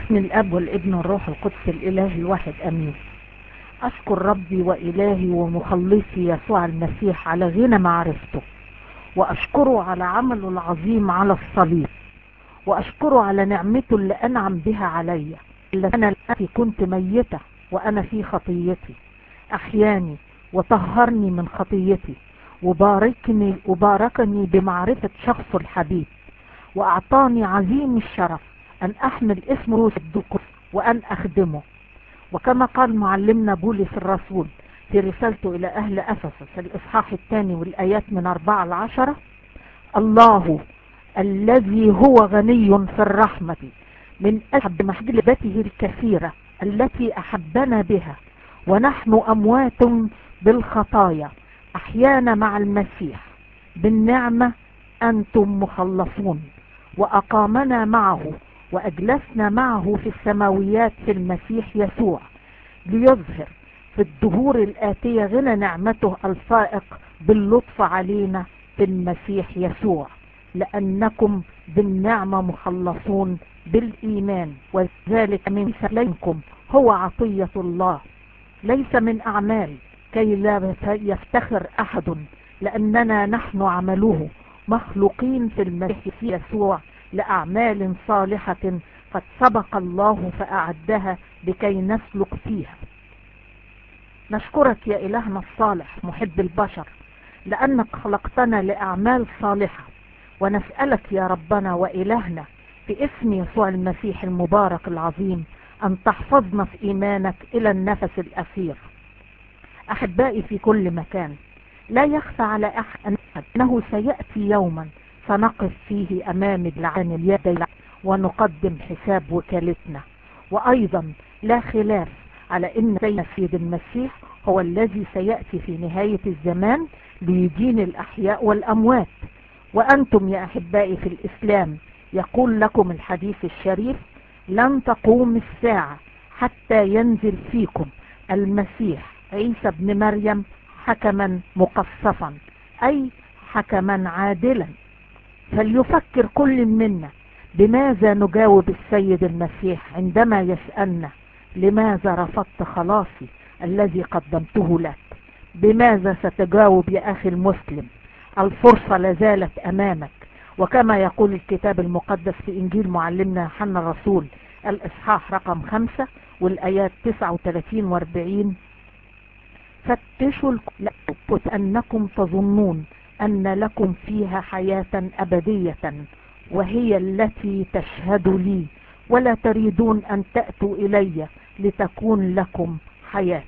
باسم الاب والابن والروح القدس الاله الواحد امين. اشكر ربي والهي ومخلصي يسوع المسيح على غنى معرفته، واشكره على عمله العظيم على الصليب، واشكره على نعمته اللي انعم بها علي، اللي انا التي كنت ميتة وانا في خطيتي احياني وطهرني من خطيتي، وباركني بمعرفة شخص الحبيب، واعطاني عظيم الشرف ان احمل اسم روح القدس وان اخدمه. وكما قال معلمنا بولس الرسول في رسالته الى اهل افسس الاصحاح 2 والايات من 4-10: الله الذي هو غني في الرحمة من اجل محبته الكثيرة التي احبنا بها ونحن اموات بالخطايا احيانا مع المسيح، بالنعمة انتم مخلصون، واقامنا معه واجلسنا معه في السماويات في المسيح يسوع، ليظهر في الدهور الآتية غنى نعمته الفائق باللطف علينا في المسيح يسوع، لأنكم بالنعمة مخلصون بالإيمان، وذلك من سلامكم هو عطية الله ليس من أعمال، كي لا يفتخر أحد، لأننا نحن عمله مخلوقين في المسيح يسوع لأعمال صالحة قد سبق الله فأعدها لكي نسلك فيها. نشكرك يا إلهنا الصالح محب البشر، لأنك خلقتنا لأعمال صالحة، ونسألك يا ربنا وإلهنا في اسم يسوع المسيح المبارك العظيم أن تحفظنا في إيمانك إلى النفس الأخير. أحبائي في كل مكان، لا يخفى على أحد أنه سيأتي يوما سنقف فيه أمام العين اليدين ونقدم حساب وكالتنا، وأيضا لا خلاف على أن سيد المسيح هو الذي سيأتي في نهاية الزمان ليدين الأحياء والأموات. وأنتم يا أحبائي في الإسلام يقول لكم الحديث الشريف: لن تقوم الساعة حتى ينزل فيكم المسيح عيسى بن مريم حكما مقصفا، أي حكما عادلا. فليفكر كل منا بماذا نجاوب السيد المسيح عندما يسألنا: لماذا رفضت خلاصي الذي قدمته لك؟ بماذا ستجاوب يا أخي المسلم؟ الفرصة لازالت أمامك، وكما يقول الكتاب المقدس في إنجيل معلمنا يوحنا الرسول الإصحاح رقم 5 والآيات 39-40: فتشوا الكتب أنكم تظنون أن لكم فيها حياة أبدية، وهي التي تشهد لي، ولا تريدون أن تأتوا إلي لتكون لكم حياة.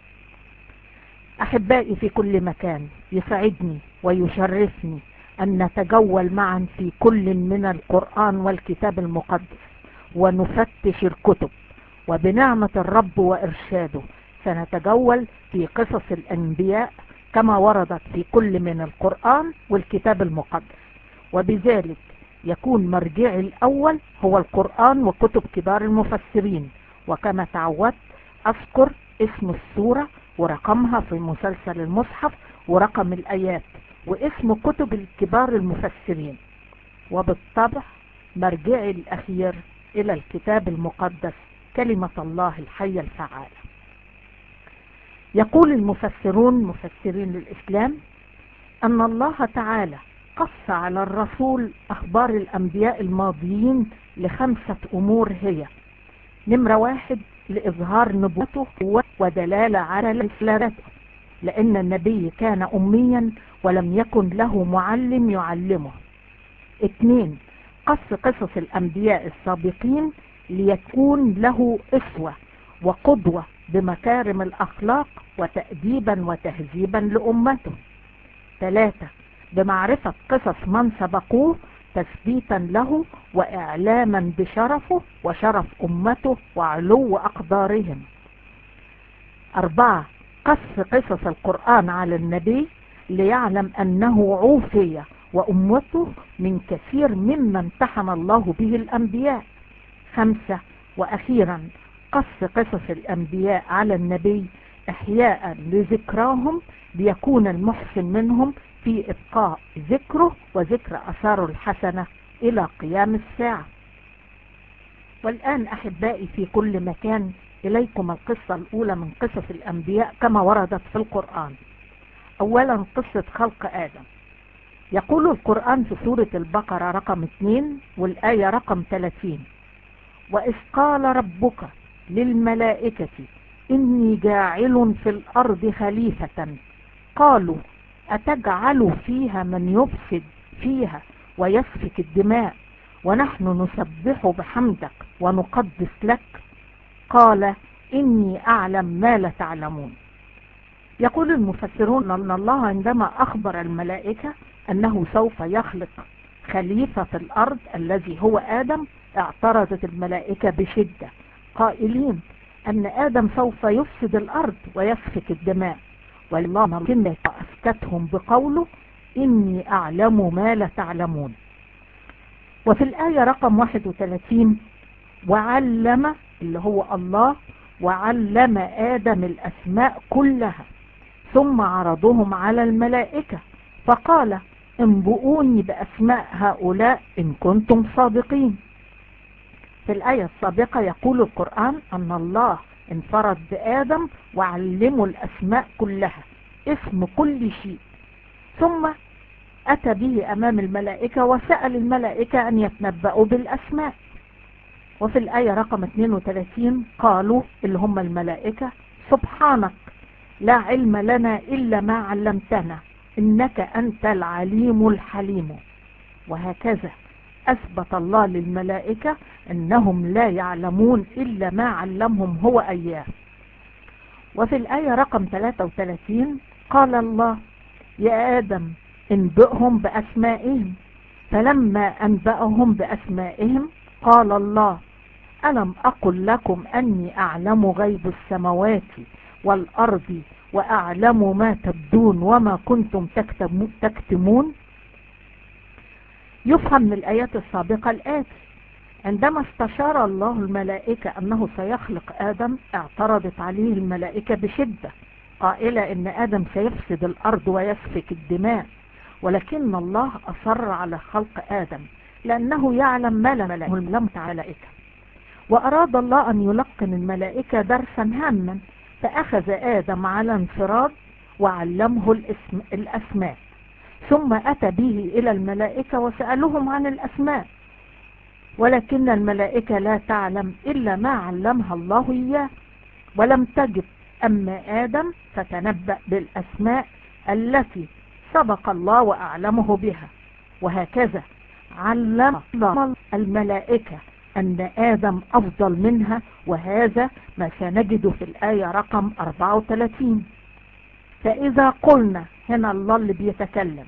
أحبائي في كل مكان، يسعدني ويشرفني أن نتجول معا في كل من القرآن والكتاب المقدس ونفتش الكتب، وبنعمة الرب وإرشاده سنتجول في قصص الأنبياء كما وردت في كل من القرآن والكتاب المقدس، وبذلك يكون مرجعي الأول هو القرآن وكتب كبار المفسرين. وكما تعودت أذكر اسم السورة ورقمها في مسلسل المصحف ورقم الآيات واسم كتب الكبار المفسرين، وبالطبع مرجعي الأخير إلى الكتاب المقدس كلمة الله الحية الفعالة. يقول المفسرون مفسرين الإسلام أن الله تعالى قص على الرسول أخبار الأنبياء الماضيين ل5 أمور، هي: نمرة 1 لإظهار نبوته ودلالة على رسالته، لأن النبي كان أميا ولم يكن له معلم يعلمه. 2 قص قصص الأنبياء السابقين ليكون له أسوة وقدوة بمكارم الأخلاق وتأديبا وتهذيبا لأمته. 3 بمعرفة قصص من سبقوه تثبيتا له وإعلاما بشرفه وشرف أمته وعلو أقدارهم. 4 قص قصص القرآن على النبي ليعلم أنه عوفي وأمته من كثير مما امتحن الله به الأنبياء. 5 وأخيرا قص قصص الأنبياء على النبي إحياء لذكراهم، ليكون المحسن منهم في إبقاء ذكره وذكر أثاره الحسنة إلى قيام الساعة. والآن أحبائي في كل مكان إليكم القصة الأولى من قصص الأنبياء كما وردت في القرآن. أولا قصة خلق آدم. يقول القرآن في سورة البقرة رقم 2 والآية رقم 30: وإذ قال ربك للملائكة إني جاعل في الأرض خليفة قالوا أتجعل فيها من يفسد فيها ويسفك الدماء ونحن نسبح بحمدك ونقدس لك قال إني أعلم ما لا تعلمون. يقول المفسرون أن الله عندما أخبر الملائكة أنه سوف يخلق خليفة في الأرض الذي هو آدم، اعترضت الملائكة بشدة قائلين أن آدم سوف يفسد الأرض ويسفك الدماء، والله أسكتهم بقوله إني أعلم ما لا تعلمون. وفي الآية رقم 31: وعلم، اللي هو الله، وعلم آدم الأسماء كلها ثم عرضهم على الملائكة فقال انبئوني بأسماء هؤلاء إن كنتم صادقين. في الآية السابقة يقول القرآن أن الله انفرد بآدم وعلمه الأسماء كلها، اسم كل شيء، ثم أتى به أمام الملائكة وسأل الملائكة أن يتنبأوا بالأسماء. وفي الآية رقم 32 قالوا اللي هم الملائكة سبحانك لا علم لنا إلا ما علمتنا إنك أنت العليم الحليم. وهكذا أثبت الله للملائكة أنهم لا يعلمون إلا ما علمهم هو إياه. وفي الآية رقم 33 قال الله يا آدم انبئهم بأسمائهم، فلما أنبأهم بأسمائهم قال الله ألم أقل لكم أني أعلم غيب السماوات والأرض وأعلم ما تبدون وما كنتم تكتمون. يفهم من الآيات السابقة الآتي: عندما استشار الله الملائكة أنه سيخلق آدم اعترضت عليه الملائكة بشدة قائلة إن آدم سيفسد الأرض ويسفك الدماء، ولكن الله أصر على خلق آدم لأنه يعلم ما لم الملائكة، وأراد الله أن يلقن الملائكة درسا هاما، فأخذ آدم على انفراد وعلمه الأسماء، ثم أتى به إلى الملائكة وسألهم عن الأسماء، ولكن الملائكة لا تعلم إلا ما علمها الله إياه، ولم تجب أما آدم فتنبأ بالأسماء التي سبق الله وأعلمه بها. وهكذا علم الملائكة أن آدم أفضل منها، وهذا ما سنجد في الآية رقم 34. فإذا قلنا، هنا الله اللي بيتكلم،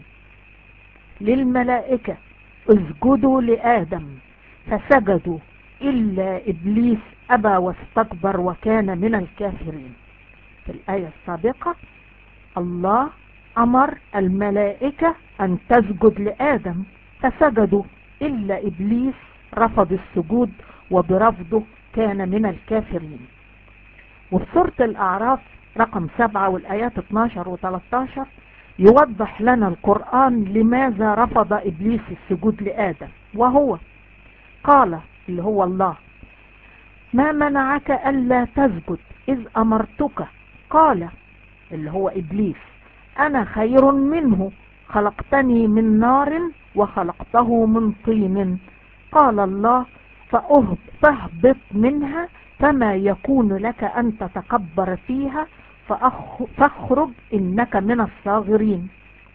للملائكة اسجدوا لآدم فسجدوا إلا إبليس أبى واستكبر وكان من الكافرين. في الآية السابقة الله أمر الملائكة أن تسجد لآدم فسجدوا إلا إبليس رفض السجود، وبرفضه كان من الكافرين. وفي سورة الأعراف رقم 7 والآيات 12 و13 يوضح لنا القرآن لماذا رفض إبليس السجود لآدم، وهو قال اللي هو الله ما منعك ألا تسجد إذ أمرتك، قال اللي هو إبليس أنا خير منه خلقتني من نار وخلقته من طين، قال الله فاهبط منها فما يكون لك أن تتكبر فيها فاخرج إنك من الصاغرين.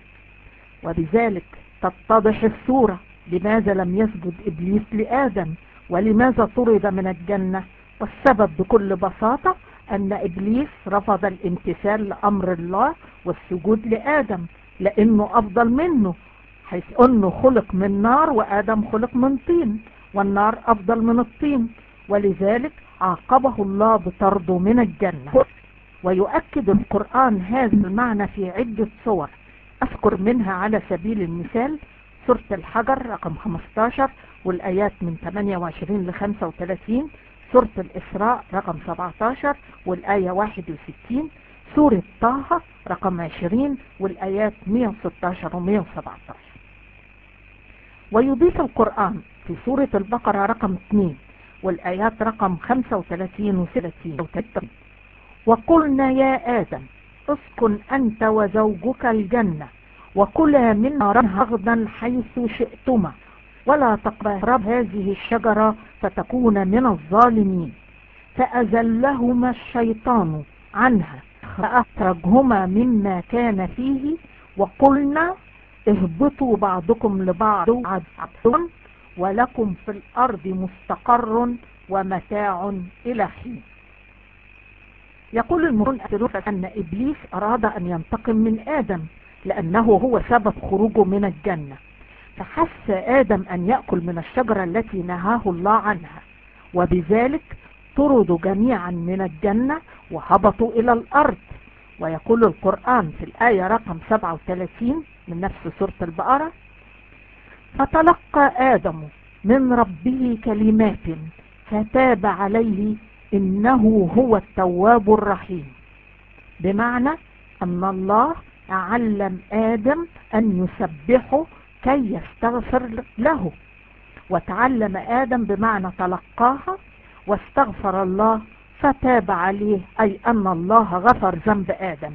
وبذلك تتضح الصورة لماذا لم يسجد إبليس لآدم ولماذا طرد من الجنة، والسبب بكل بساطة أن إبليس رفض الامتثال لأمر الله والسجود لآدم لأنه أفضل منه، حيث أنه خلق من نار وآدم خلق من طين، والنار أفضل من الطين، ولذلك عاقبه الله بطرده من الجنة. ويؤكد القرآن هذا المعنى في عدة صور، أذكر منها على سبيل المثال سورة الحجر رقم 15 والآيات من 28 ل 35، سورة الإسراء رقم 17 والآية 61، سورة طه رقم 20 والآيات 116 و 117. ويضيف القرآن في سورة البقرة رقم 2 والآيات رقم 35 و36. وقلنا يا آدم اسكن أنت وزوجك الجنة وكلا من رغدا حيث شئتما ولا تقربا هذه الشجرة فتكون من الظالمين. فأزلهما الشيطان عنها فأخرجهما مما كان فيه وقلنا اهبطوا بعضكم لبعض عدو ولكم في الأرض مستقر ومتاع إلى حين. يقول المفسرون أن إبليس أراد أن ينتقم من آدم لأنه هو سبب خروجه من الجنة، فحس آدم أن يأكل من الشجرة التي نهاه الله عنها، وبذلك طردوا جميعا من الجنة وهبطوا إلى الأرض. ويقول القرآن في الآية رقم 37 من نفس سورة البقرة: فتلقى آدم من ربه كلمات فتاب عليه إنه هو التواب الرحيم. بمعنى أن الله علم آدم أن يسبحه كي يستغفر له، وتعلم آدم بمعنى تلقاها واستغفر الله فتاب عليه، أي أن الله غفر ذنب آدم.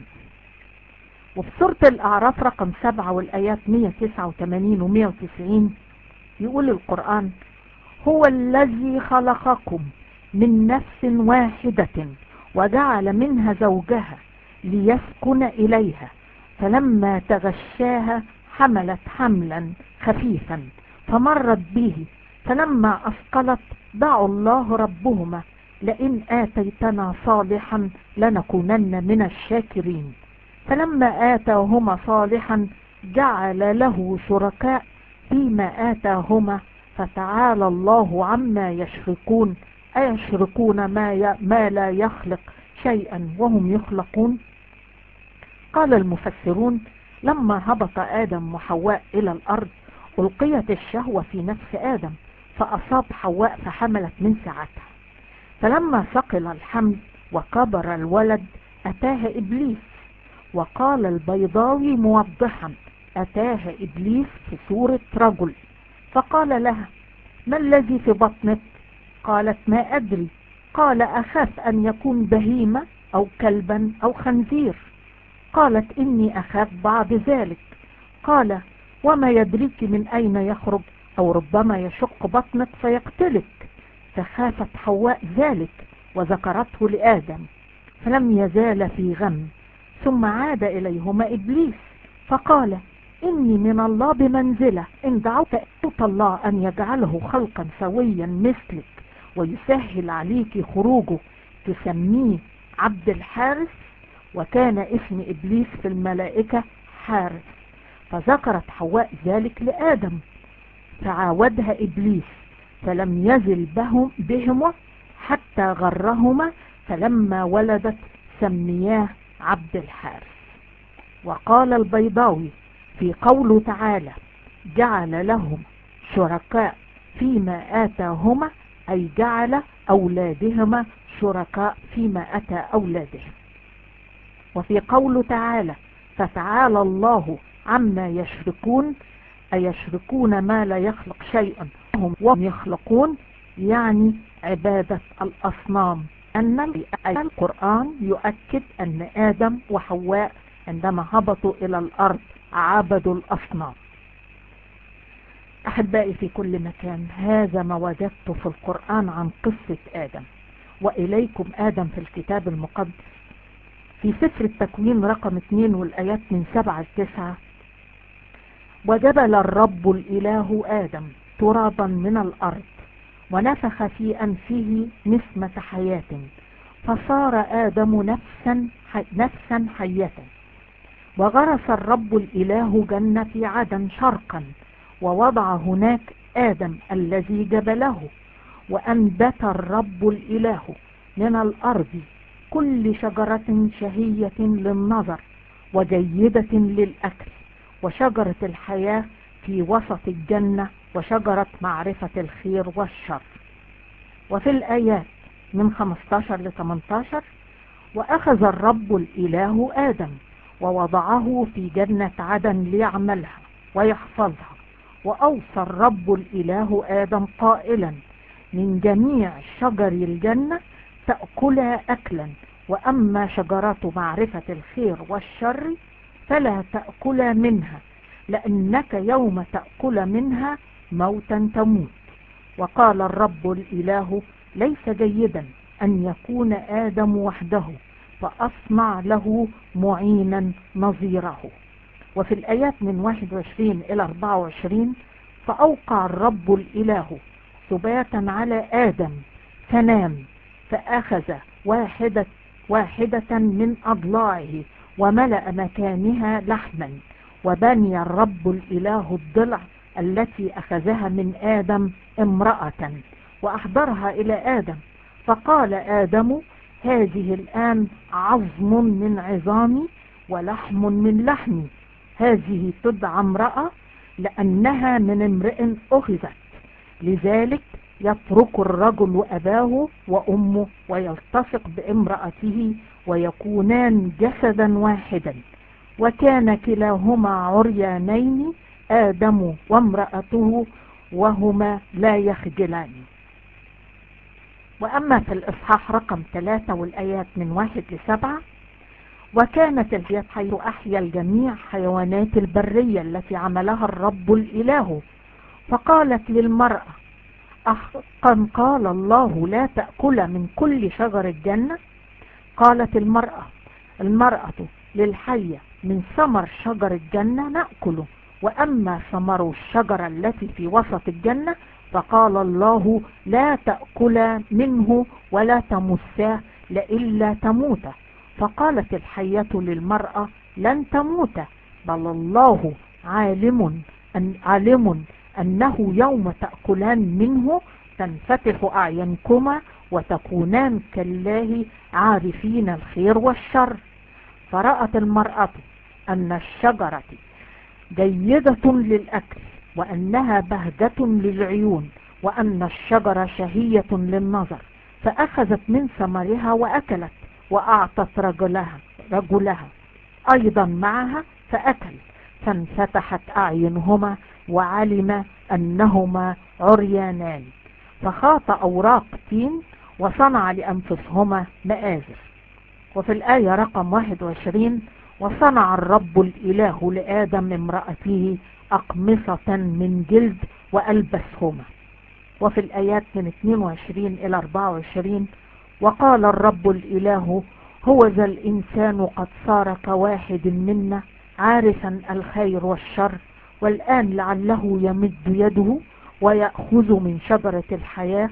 وفي سورة الأعراف رقم 7 والآيات 189 و 190 يقول القرآن: هو الذي خلقكم من نفس واحدة وجعل منها زوجها ليسكن إليها فلما تغشاها حملت حملا خفيفا فمرت به فلما أثقلت دعوا الله ربهما لئن آتيتنا صالحا لنكونن من الشاكرين. فلما آتاهما صالحا جعل له شركاء فيما آتاهما فتعالى الله عما يشركون أيشركون ما لا يخلق شيئا وهم يخلقون. قال المفسرون: لما هبط آدم وحواء إلى الأرض ألقيت الشهوة في نفس آدم فأصاب حواء فحملت من ساعتها. فلما ثقل الحمل وكبر الولد أتاها إبليس. وقال البيضاوي موضحا: أتاها إبليس في صورة رجل فقال لها: ما الذي في بطنك؟ قالت: ما أدري. قال: أخاف أن يكون بهيمة أو كلبا أو خنزير. قالت: إني أخاف بعض ذلك. قال: وما يدريك من أين يخرج، أو ربما يشق بطنك فيقتلك. فخافت حواء ذلك وذكرته لآدم فلم يزال في غم. ثم عاد إليهما إبليس فقال: إني من الله بمنزلة إن دعوت الله أن يجعله خلقا سويا مثلك ويسهل عليك خروجه تسميه عبد الحارس. وكان اسم إبليس في الملائكة حارس. فذكرت حواء ذلك لآدم فعاودها إبليس فلم يزل بهما حتى غرهما فلما ولدت سمياه عبد الحارس. وقال البيضاوي في قوله تعالى: جعل لهم شركاء فيما آتاهما، أي جعل أولادهما شركاء فيما أتى أولادهم. وفي قوله تعالى: فتعالى الله عما يشركون، أيشركون ما لا يخلق شيئا وهم يخلقون، يعني عبادة الأصنام. أن القرآن يؤكد أن آدم وحواء عندما هبطوا إلى الأرض عبدوا الأصنام. أحبائي في كل مكان، هذا ما وجدت في القرآن عن قصة آدم. وإليكم آدم في الكتاب المقدس في سفر التكوين رقم 2 والآيات من 7 ل 9: وجبل الرب الإله آدم ترابا من الأرض ونفخ في أنفه نسمة حياة فصار آدم نفسا حية. وغرس الرب الإله جنة عدن شرقا ووضع هناك آدم الذي جبله. وأنبت الرب الإله من الأرض كل شجرة شهية للنظر وجيدة للأكل وشجرة الحياة في وسط الجنة وشجرة معرفة الخير والشر. وفي الآيات من 15 ل 18: وأخذ الرب الإله آدم ووضعه في جنة عدن ليعملها ويحفظها. وأوصى الرب الإله آدم قائلا: من جميع شجر الجنة تأكلا أكلا، وأما شجرة معرفة الخير والشر فلا تأكلا منها، لأنك يوم تأكل منها موتا تموت. وقال الرب الإله: ليس جيدا أن يكون آدم وحده، فأصنع له معينا نظيره. وفي الآيات من 21 إلى 24: فأوقع الرب الإله سباتا على آدم فنام، فأخذ واحدة من أضلاعه وملأ مكانها لحما، وبني الرب الإله الضلع التي أخذها من آدم امرأة وأحضرها إلى آدم، فقال آدم: هذه الآن عظم من عظامي ولحم من لحمي، هذه تدعى امرأة لأنها من امرئ أخذت. لذلك يترك الرجل أباه وأمه ويلتصق بامرأته ويكونان جسدا واحدا. وكان كلاهما عريانين، آدم وامرأته، وهما لا يخجلان. وأما في الإصحاح رقم 3 والآيات من 1 ل7: وكانت الحياة حيث أحيا الجميع حيوانات البرية التي عملها الرب الإله، فقالت للمرأة: أحقا قال الله لا تأكل من كل شجر الجنة؟ قالت المرأة للحية: من ثمر شجر الجنة نأكله، وأما ثمر الشجرة التي في وسط الجنة فقال الله لا تأكل منه ولا تمساه لئلا تموت. فقالت الحية للمرأة: لن تموت، بل الله عالم أنه يوم تأكلان منه تنفتح أعينكما وتكونان كالله عارفين الخير والشر. فرأت المرأة أن الشجرة جيدة للأكل، وأنها بهجة للعيون، وأن الشجرة شهية للنظر، فأخذت من ثمرها وأكلت، وأعطت رجلها أيضا معها فأكل، فانفتحت أعينهما وعلم أنهما عريانان، فخاط أوراق تين وصنع لأنفسهما مآزر. وفي الآية رقم 21: وصنع الرب الإله لآدم امرأته أقمصة من جلد وألبسهما. وفي الآيات من 22 إلى 24: وقال الرب الإله: هو ذا الإنسان قد صار كواحد منا عارفا الخير والشر، والآن لعله يمد يده ويأخذ من شجرة الحياة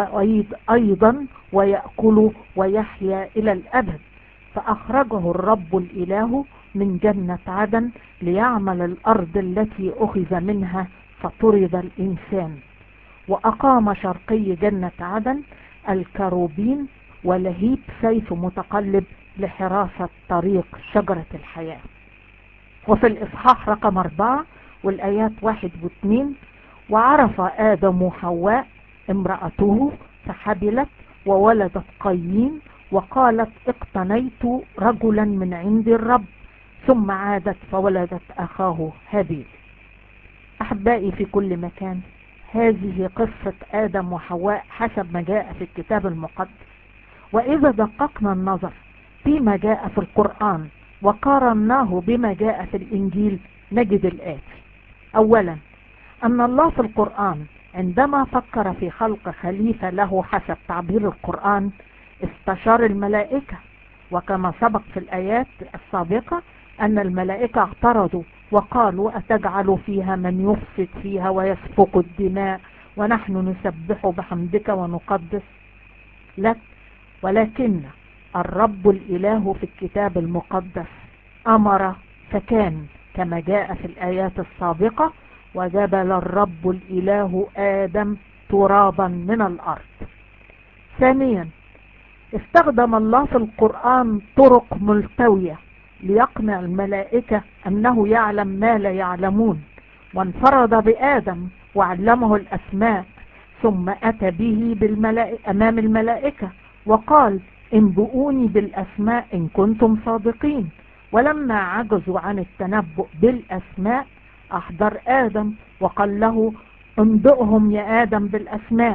وأيضا ويأكل ويحيا إلى الأبد. فأخرجه الرب الإله من جنة عدن ليعمل الأرض التي أخذ منها، فطرد الإنسان. وأقام شرقي جنة عدن الكروبين ولهيب سيف متقلب لحراسة طريق شجرة الحياة. وفي الإصحاح رقم 4 والآيات 1 و2: وعرف آدم حواء امرأته فحبلت وولدت قايين، وقالت: اقتنيت رجلا من عند الرب، ثم عادت فولدت أخاه هابيل. أحبائي في كل مكان، هذه قصة آدم وحواء حسب ما جاء في الكتاب المقدس. وإذا دققنا النظر فيما جاء في القرآن وقارناه بما جاء في الإنجيل نجد الآتي: أولا، أن الله في القرآن عندما فكر في خلق خليفة له حسب تعبير القرآن استشار الملائكة، وكما سبق في الآيات السابقة أن الملائكة اعترضوا وقالوا: أتجعل فيها من يفسد فيها ويسفك الدماء ونحن نسبح بحمدك ونقدس لك؟ ولكن الرب الإله في الكتاب المقدس أمر فكان، كما جاء في الآيات السابقة: وجبل الرب الإله آدم ترابا من الأرض. ثانيا، استخدم الله في القرآن طرق ملتوية ليقنع الملائكة أنه يعلم ما لا يعلمون، وانفرد بآدم وعلمه الأسماء، ثم أتى به أمام الملائكة وقال: انبئوني بالأسماء إن كنتم صادقين. ولما عجزوا عن التنبؤ بالأسماء أحضر آدم وقال له: انبئهم يا آدم بالأسماء.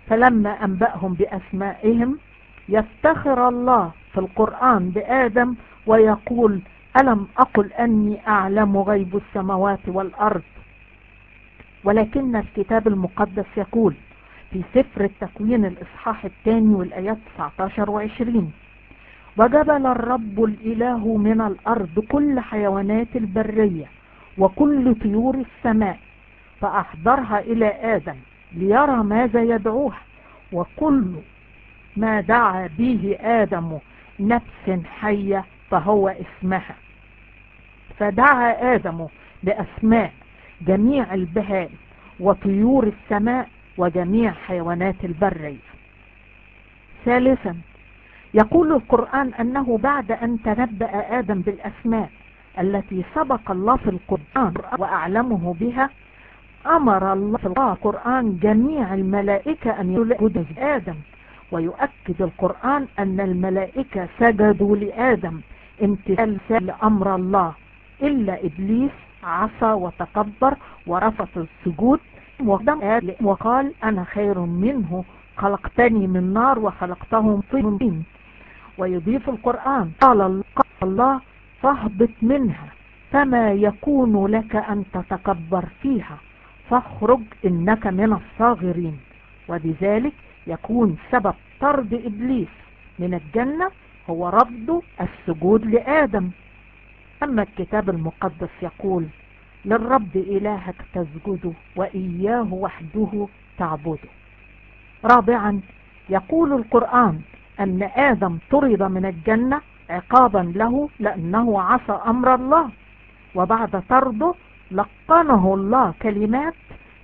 فلما أنبأهم بأسمائهم يفتخر الله في القرآن بآدم ويقول: ألم أقل أني أعلم غيب السماوات والأرض؟ ولكن الكتاب المقدس يقول في سفر التكوين الإصحاح 2 والآيات 19 و20: وجبل الرب الإله من الأرض كل حيوانات البرية وكل طيور السماء فأحضرها إلى آدم ليرى ماذا يدعوها، وكل ما دعا به آدم نفس حية فهو اسمها. فدعا آدم بأسماء جميع البهائم وطيور السماء وجميع حيوانات البرية. ثالثا، يقول القرآن أنه بعد أن تنبأ آدم بالأسماء التي سبق الله في القرآن وأعلمه بها، أمر الله في القرآن جميع الملائكة أن يسجدوا لآدم. ويؤكد القرآن أن الملائكة سجدوا لآدم امتثالا لأمر الله، إلا إبليس عصى وتكبر ورفض السجود وقال: أنا خير منه، خلقتني من نار وخلقته من طين. ويضيف القرآن: قال الله: فاهبط منها، فما يكون لك أن تتكبر فيها، فاخرج إنك من الصاغرين. وبذلك يكون سبب طرد إبليس من الجنة هو رفض السجود لآدم. أما الكتاب المقدس يقول: للرب إلهك تسجد وإياه وحده تعبده. رابعا، يقول القرآن أن آدم طرد من الجنة عقابا له لأنه عصى أمر الله، وبعد طرده لقنه الله كلمات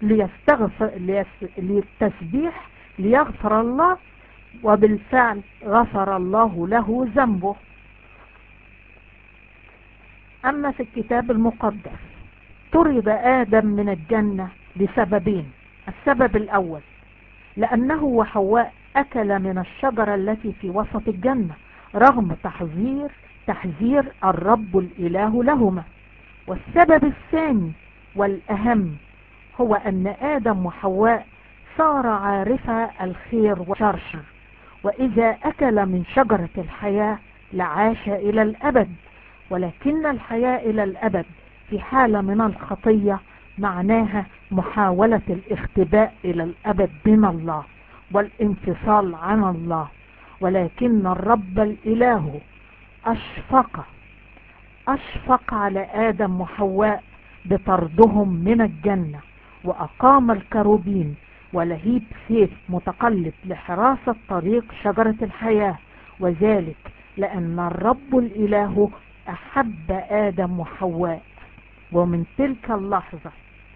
للتسبيح ليغفر الله، وبالفعل غفر الله له ذنبه. أما في الكتاب المقدس طرد آدم من الجنة لسببين: السبب الأول لأنه وحواء أكل من الشجرة التي في وسط الجنة رغم تحذير الرب الإله لهما. والسبب الثاني والأهم هو أن آدم وحواء صار عارفا الخير والشر، وإذا أكل من شجرة الحياة لعاش إلى الأبد. ولكن الحياة إلى الأبد في حالة من الخطية معناها محاولة الاختباء إلى الأبد من الله والانفصال عن الله. ولكن الرب الإله أشفق على آدم وحواء بطردهم من الجنة، وأقام الكروبين ولهيب سيف متقلب لحراسة طريق شجرة الحياة، وذلك لأن الرب الإله أحب آدم وحواء. ومن تلك اللحظة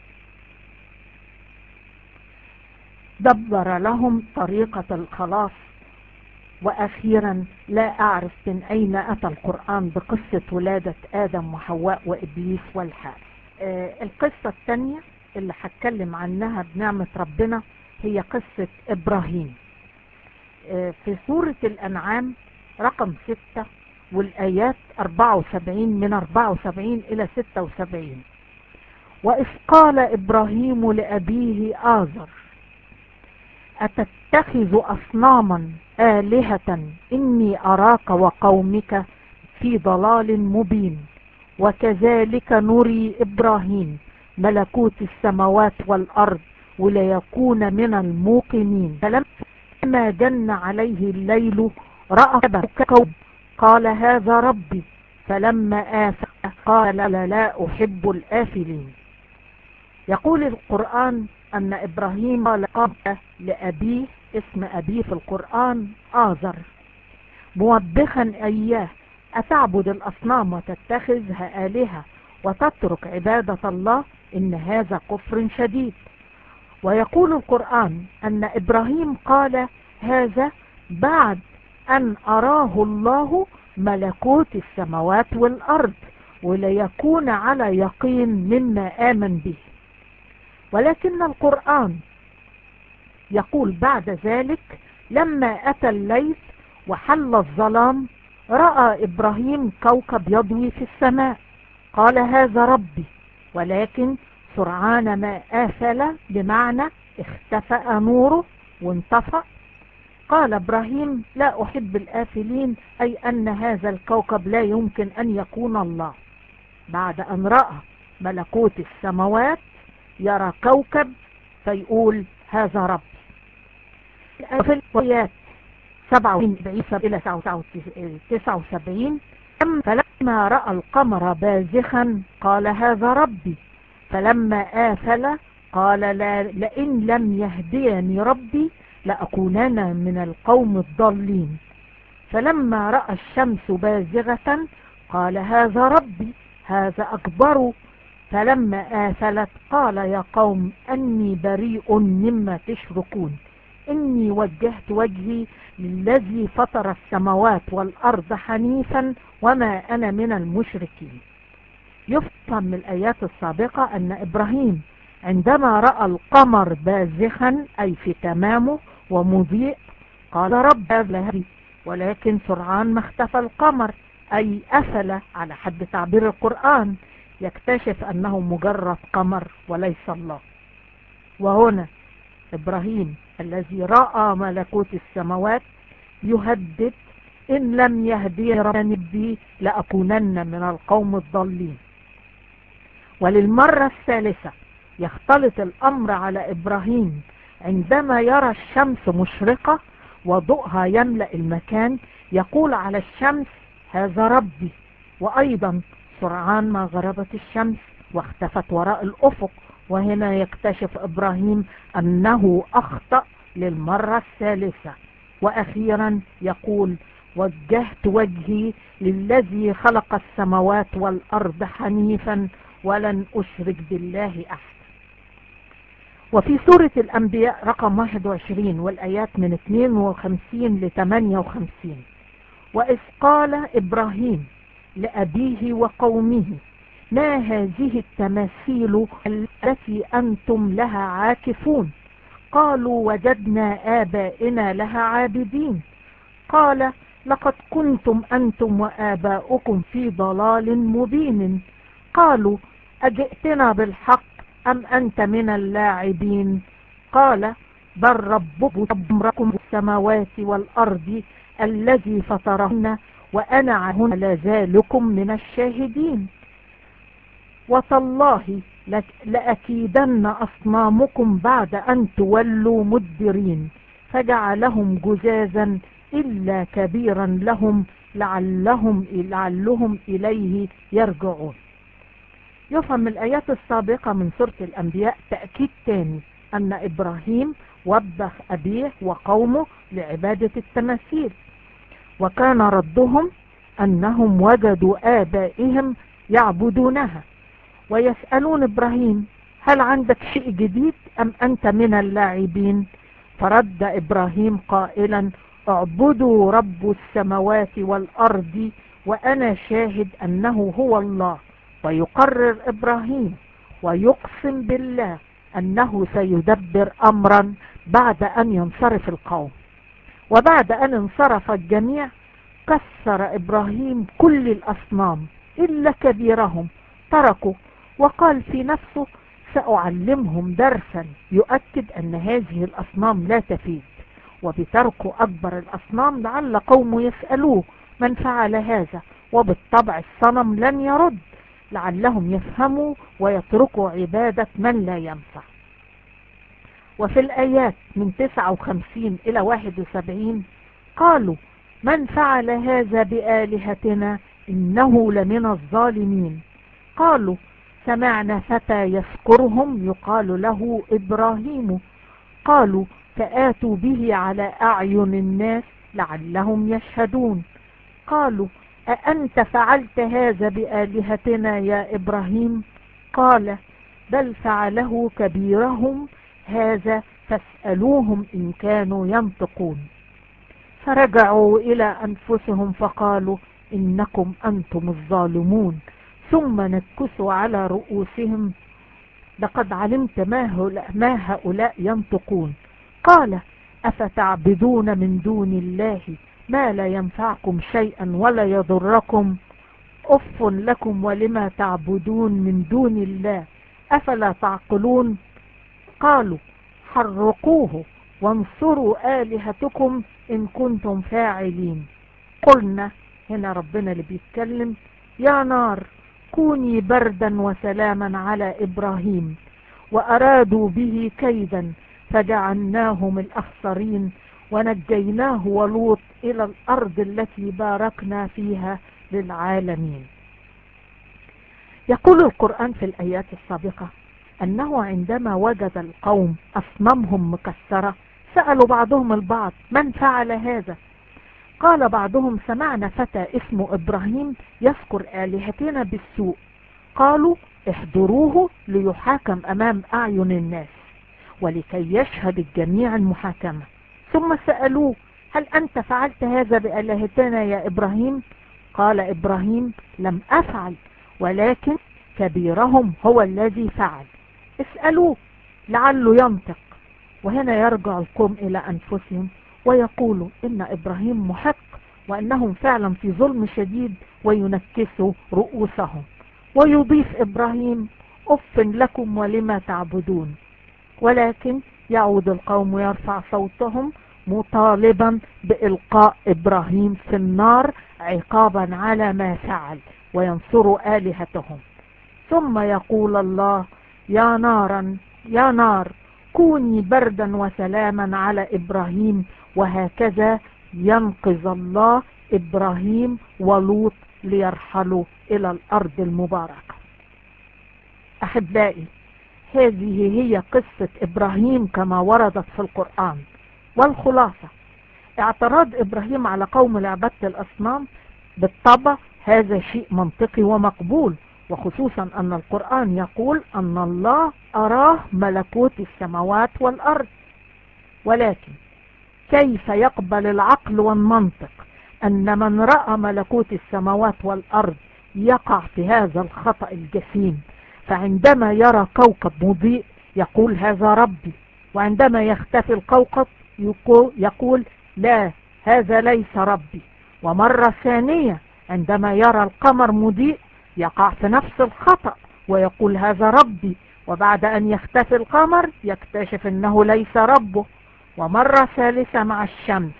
دبر لهم طريقة الخلاص. وأخيرا، لا أعرف من أين أتى القرآن بقصة ولادة آدم وحواء وإبليس والحال. القصة الثانية اللي هتكلم عنها بنعمة ربنا هي قصة إبراهيم في سورة الأنعام رقم 6 والآيات 74 من 74 إلى 76: وإذ قال إبراهيم لأبيه آزر: أتتخذ أصناما آلهة إني أراك وقومك في ضلال مبين. وكذلك نري إبراهيم ملكوت السماوات والأرض وليكون من الموقنين. فلما جن عليه الليل رأى كوكبا قال: هذا ربي. فلما آفل قال: لا أحب الآفلين. يقول القرآن أن إبراهيم قال لأبيه، اسم أبيه في القرآن آزر، موبخا إياه: أتعبد الأصنام وتتخذها آلهة وتترك عبادة الله؟ إن هذا كفر شديد. ويقول القرآن أن إبراهيم قال هذا بعد أن أراه الله ملكوت السماوات والأرض وليكون على يقين مما آمن به. ولكن القرآن يقول بعد ذلك: لما أتى الليل وحل الظلام رأى إبراهيم كوكب يضوي في السماء، قال: هذا ربي. ولكن سرعان ما آفل، بمعنى اختفأ نوره وانطفأ. قال إبراهيم: لا أحب الآفلين، أي أن هذا الكوكب لا يمكن أن يكون الله. بعد أن رأى ملكوت السماوات يرى كوكب فيقول: هذا رب. في الآيات 77 إلى 79: فلما رأى القمر بازخا قال: هذا ربي. فلما آفل قال: لئن لم يهديني ربي لأكونن من القوم الضالين. فلما رأى الشمس بازغة قال: هذا ربي، هذا أكبر. فلما آفلت قال: يا قوم أني بريء مما تشركون، إني وجهت وجهي للذي فطر السماوات والأرض حنيفا وما أنا من المشركين. يفهم من الآيات السابقة أن إبراهيم عندما رأى القمر بازخا أي في تمامه ومضيء قال: رب هذا، ولكن سرعان ما اختفى القمر أي أفل على حد تعبير القرآن، يكتشف أنه مجرد قمر وليس الله. وهنا إبراهيم الذي رأى ملكوت السماوات يهدد: إن لم يهدي ربي لأكونن من القوم الضالين. وللمرة الثالثة يختلط الأمر على إبراهيم عندما يرى الشمس مشرقة وضوءها يملأ المكان، يقول على الشمس: هذا ربي. وأيضا سرعان ما غربت الشمس واختفت وراء الأفق، وهنا يكتشف إبراهيم أنه أخطأ للمرة الثالثة. وأخيرا يقول: وجهت وجهي للذي خلق السماوات والأرض حنيفا ولن أشرك بالله أحد. وفي سورة الأنبياء رقم 21 والآيات من 52 ل 58: وإذ قال إبراهيم لأبيه وقومه: ما هذه التماثيل التي أنتم لها عاكفون؟ قالوا: وجدنا آبائنا لها عابدين. قال: لقد كنتم أنتم وآباؤكم في ضلال مبين. قالوا: أجئتنا بالحق أم أنت من اللاعبين؟ قال: بل ربكم السماوات والأرض الذي فطرهن وأنا هنا لازالكم من الشاهدين. وتالله لأكيدن أصنامكم بعد أن تولوا مدبرين. فجعلهم جزازا إلا كبيرا لهم لعلهم إليه يرجعون. يفهم من الآيات السابقة من سورة الأنبياء تأكيد تاني أن إبراهيم وبخ أبيه وقومه لعبادة التماثيل، وكان ردهم أنهم وجدوا آبائهم يعبدونها، ويسألون إبراهيم: هل عندك شيء جديد أم أنت من اللاعبين؟ فرد إبراهيم قائلا: اعبدوا رب السماوات والأرض وأنا شاهد أنه هو الله. ويقرر إبراهيم ويقسم بالله أنه سيدبر أمرا بعد أن ينصرف القوم. وبعد أن انصرف الجميع كسر إبراهيم كل الأصنام إلا كبيرهم تركوا، وقال في نفسه: سأعلمهم درسا يؤكد أن هذه الأصنام لا تفيد. وبتركوا أكبر الأصنام لعل قومه يسألوه: من فعل هذا؟ وبالطبع الصنم لن يرد، لعلهم يفهموا ويتركوا عبادة من لا ينفع. وفي الآيات من 59 إلى 71 قالوا: من فعل هذا بآلهتنا إنه لمن الظالمين. قالوا: سمعنا فتى يذكرهم يقال له إبراهيم. قالوا: فآتوا به على أعين الناس لعلهم يشهدون. قالوا: أأنت فعلت هذا بآلهتنا يا إبراهيم؟ قال: بل فعله كبيرهم هذا فاسألوهم إن كانوا ينطقون. فرجعوا إلى أنفسهم فقالوا: إنكم أنتم الظالمون. ثم نكسوا على رؤوسهم: لقد علمت ما هؤلاء ينطقون. قال: أفتعبدون من دون الله ما لا ينفعكم شيئا ولا يضركم؟ أف لكم ولما تعبدون من دون الله، أفلا تعقلون؟ قالوا: حرقوه وانصروا آلهتكم إن كنتم فاعلين. قلنا هنا ربنا اللي بيتكلم: يا نار كوني بردا وسلاما على إبراهيم، وأرادوا به كيدا فجعلناهم الأخسرين ونجيناه ولوط إلى الأرض التي باركنا فيها للعالمين. يقول القرآن في الآيات السابقة أنه عندما وجد القوم أصنامهم مكسرة سألوا بعضهم البعض: من فعل هذا؟ قال بعضهم: سمعنا فتى اسمه إبراهيم يذكر آلهتنا بالسوء، قالوا احضروه ليحاكم أمام أعين الناس ولكي يشهد الجميع المحاكمة. ثم سألوه: هل أنت فعلت هذا بآلهتنا يا إبراهيم؟ قال إبراهيم: لم أفعل، ولكن كبيرهم هو الذي فعل، اسألوه لعله ينطق. وهنا يرجع القوم إلى أنفسهم ويقولوا إن إبراهيم محق، وأنهم فعلا في ظلم شديد، وينكسوا رؤوسهم. ويضيف إبراهيم: أف لكم ولما تعبدون. ولكن يعود القوم ويرفع صوتهم مطالبا بإلقاء إبراهيم في النار عقابا على ما فعل، وينصروا آلهتهم. ثم يقول الله: يا نار كوني بردا وسلاما على إبراهيم. وهكذا ينقذ الله إبراهيم ولوط ليرحلوا إلى الأرض المباركة. أحبائي، هذه هي قصة إبراهيم كما وردت في القرآن. والخلاصة: اعتراض إبراهيم على قوم لعبادة الأصنام بالطبع هذا شيء منطقي ومقبول، وخصوصا أن القرآن يقول أن الله أراه ملكوت السماوات والأرض. ولكن كيف يقبل العقل والمنطق أن من رأى ملكوت السماوات والأرض يقع في هذا الخطأ الجسيم؟ فعندما يرى كوكب مضيء يقول هذا ربي، وعندما يختفي الكوكب يقول لا، هذا ليس ربي. ومرة ثانية عندما يرى القمر مضيء يقع في نفس الخطأ ويقول هذا ربي، وبعد أن يختفي القمر يكتشف أنه ليس ربه. ومرة ثالثة مع الشمس.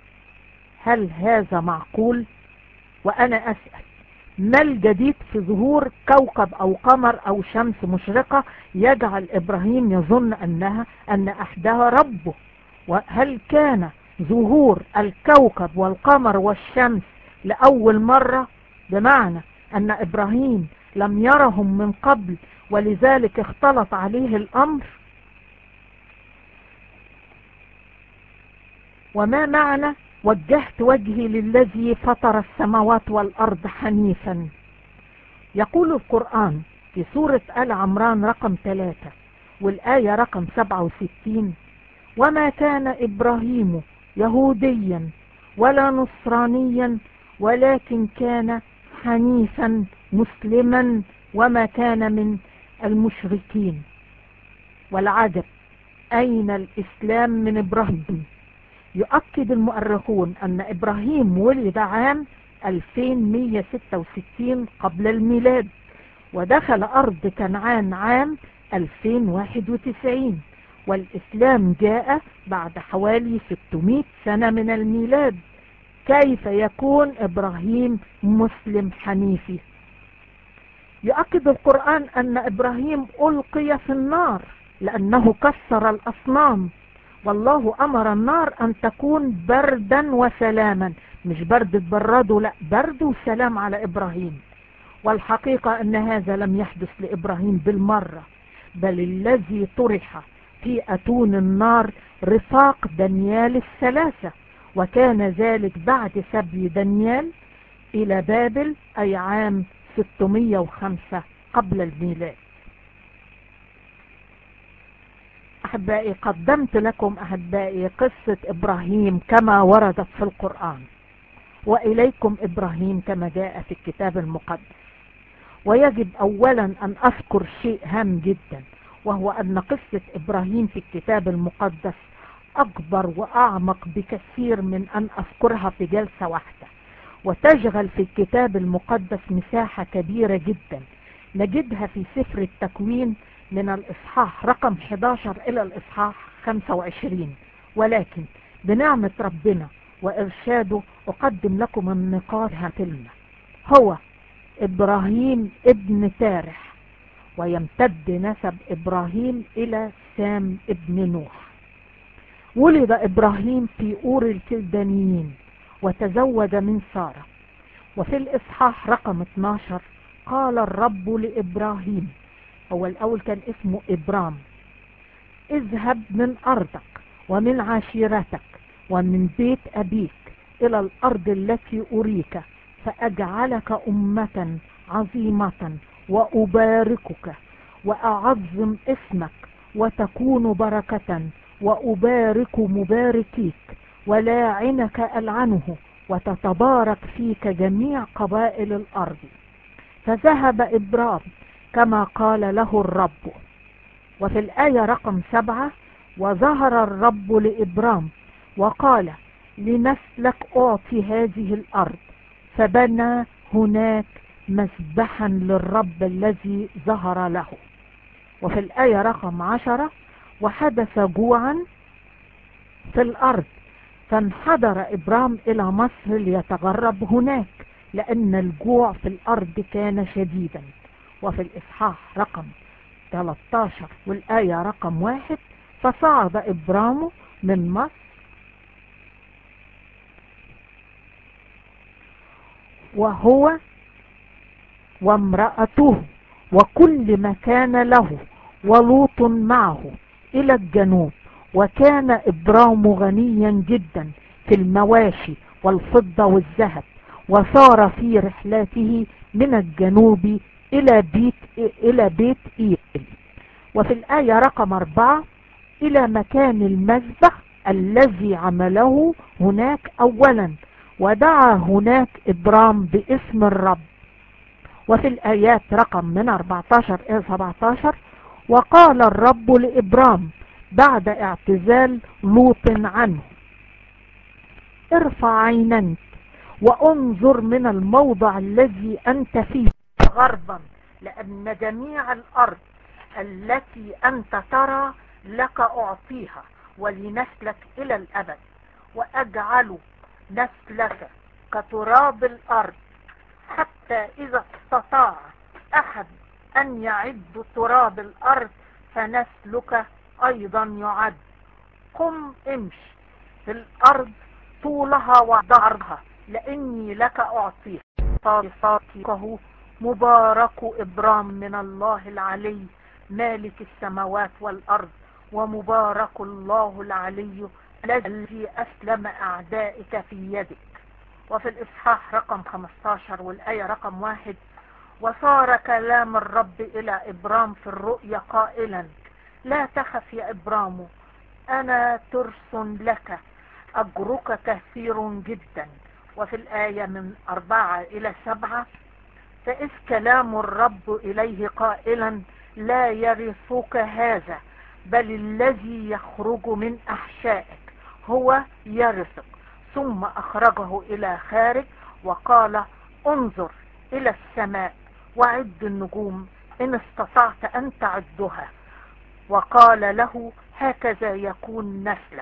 هل هذا معقول؟ وأنا أسأل: ما الجديد في ظهور كوكب أو قمر أو شمس مشرقة يجعل إبراهيم يظن أن أحدها ربه؟ وهل كان ظهور الكوكب والقمر والشمس لأول مرة، بمعنى أن إبراهيم لم يرهم من قبل ولذلك اختلط عليه الأمر؟ وما معنى وجهت وجهي للذي فطر السماوات والأرض حنيفا؟ يقول القرآن في سورة آل عمران رقم 3 والآية رقم 67: وما كان إبراهيم يهوديا ولا نصرانيا ولكن كان حنيفا مسلما وما كان من المشركين. والعجب، أين الإسلام من إبراهيم؟ يؤكد المؤرخون أن إبراهيم ولد عام 2166 قبل الميلاد، ودخل أرض كنعان عام 2091، والإسلام جاء بعد حوالي 600 سنة من الميلاد. كيف يكون إبراهيم مسلم حنيفي؟ يؤكد القرآن أن إبراهيم ألقي في النار لأنه كسر الأصنام، والله أمر النار أن تكون بردا وسلاما، مش برد تبرده، لا، برد وسلام على إبراهيم. والحقيقة أن هذا لم يحدث لإبراهيم بالمرة، بل الذي طرح في أتون النار رفاق دانيال الثلاثة، وكان ذلك بعد سبي دانيال إلى بابل أي عام 605 قبل الميلاد. أحبائي، قدمت لكم أحبائي قصة إبراهيم كما وردت في القرآن، وإليكم إبراهيم كما جاء في الكتاب المقدس. ويجب أولا أن أذكر شيء هام جدا، وهو أن قصة إبراهيم في الكتاب المقدس أكبر وأعمق بكثير من أن أذكرها في جلسة واحدة، وتشغل في الكتاب المقدس مساحة كبيرة جدا. نجدها في سفر التكوين من الإصحاح رقم 11 إلى الإصحاح 25، ولكن بنعمة ربنا وإرشاده أقدم لكم النقاط هاتلنا. هو إبراهيم ابن تارح، ويمتد نسب إبراهيم إلى سام ابن نوح. ولد إبراهيم في أور الكلدانيين وتزوج من سارة. وفي الإصحاح رقم 12 قال الرب لإبراهيم، هو الأول كان اسمه إبرام، اذهب من أرضك ومن عشيرتك ومن بيت أبيك إلى الأرض التي أريك، فأجعلك أمة عظيمة وأباركك وأعظم اسمك وتكون بركة، وأبارك مباركيك ولاعنك ألعنه، وتتبارك فيك جميع قبائل الأرض. فذهب إبرام كما قال له الرب. وفي الآية رقم 7 وظهر الرب لإبرام وقال لنسلك أعطي هذه الأرض، فبنى هناك مسبحا للرب الذي ظهر له. وفي الآية رقم 10 وحدث جوعا في الأرض، فانحدر إبرام إلى مصر ليتغرب هناك، لأن الجوع في الأرض كان شديدا. وفي الإصحاح رقم 13 والآية رقم 1 فصعد إبرام من مصر وهو وامرأته وكل ما كان له ولوط معه إلى الجنوب. وكان إبرام غنيا جدا في المواشي والفضة والذهب، وصار في رحلاته من الجنوب إلى بيت إيل. وفي الآية رقم 4 إلى مكان المذبح الذي عمله هناك أولا، ودعا هناك إبرام باسم الرب. وفي الآيات رقم من 14 إلى 17 وقال الرب لإبرام بعد اعتزال لوط عنه، ارفع عينيك وانظر من الموضع الذي أنت فيه غربا، لأن جميع الأرض التي أنت ترى لك أعطيها ولنسلك إلى الأبد، وأجعل نسلك كتراب الأرض، حتى إذا استطاع أحد أن يعد تراب الأرض فنسلك أيضا يعد. قم امشي في الأرض طولها وعرضها، لأني لك أعطيها. صادقه مبارك إبرام من الله العلي مالك السماوات والأرض، ومبارك الله العلي الذي أسلم أعدائك في يدك. وفي الإصحاح رقم 15 والآية رقم 1 وصار كلام الرب إلى إبرام في الرؤيا قائلا، لا تخف يا إبرام، أنا ترس لك، أجرك كثير جدا. وفي الآية من 4 إلى 7 فإذ كلام الرب إليه قائلا، لا يرثك هذا، بل الذي يخرج من أحشائك هو يرثك. ثم أخرجه إلى خارج وقال، انظر إلى السماء وعد النجوم إن استطعت أن تعدها. وقال له، هكذا يكون نسلك.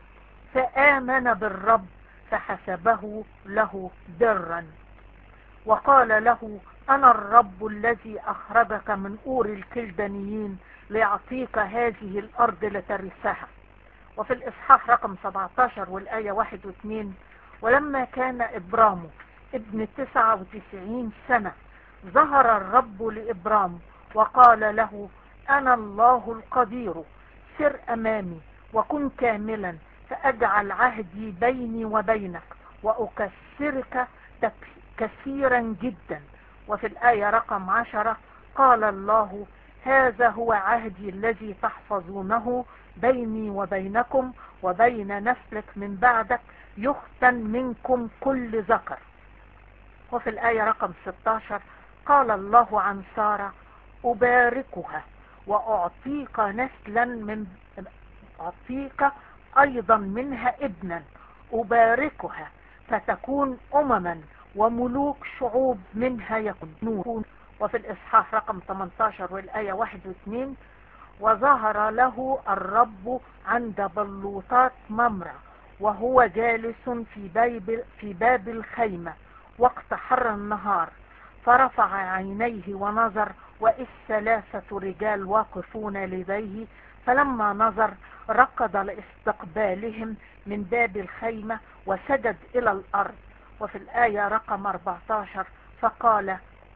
فآمن بالرب فحسبه له برا. وقال له، أنا الرب الذي أخرجك من أور الكلدانيين ليعطيك هذه الأرض لترثها. وفي الإصحاح رقم 17 والآية 1 و2 ولما كان إبرام ابن 99 سنة ظهر الرب لإبرام وقال له، أنا الله القدير، سر أمامي وكن كاملا، فأجعل عهدي بيني وبينك وأكسرك كثيرا جدا. وفي الآية رقم 10 قال الله، هذا هو عهدي الذي تحفظونه بيني وبينكم وبين نسلك من بعدك، يختن منكم كل ذكر. وفي الآية رقم 16 قال الله عن سارة، أباركها وأعطيك نسلا أعطيك أيضا منها ابنا، أباركها فتكون أمما وملوك شعوب منها يكونون. وفي الإصحاح رقم 18 والآية 1 و2 وظهر له الرب عند بلوطات ممرة وهو جالس في باب الخيمة وقت حر النهار، فرفع عينيه ونظر، وإذ 3 رجال واقفون لديه، فلما نظر ركض لاستقبالهم من باب الخيمة وسجد إلى الأرض. وفي الآية رقم 14 فقال: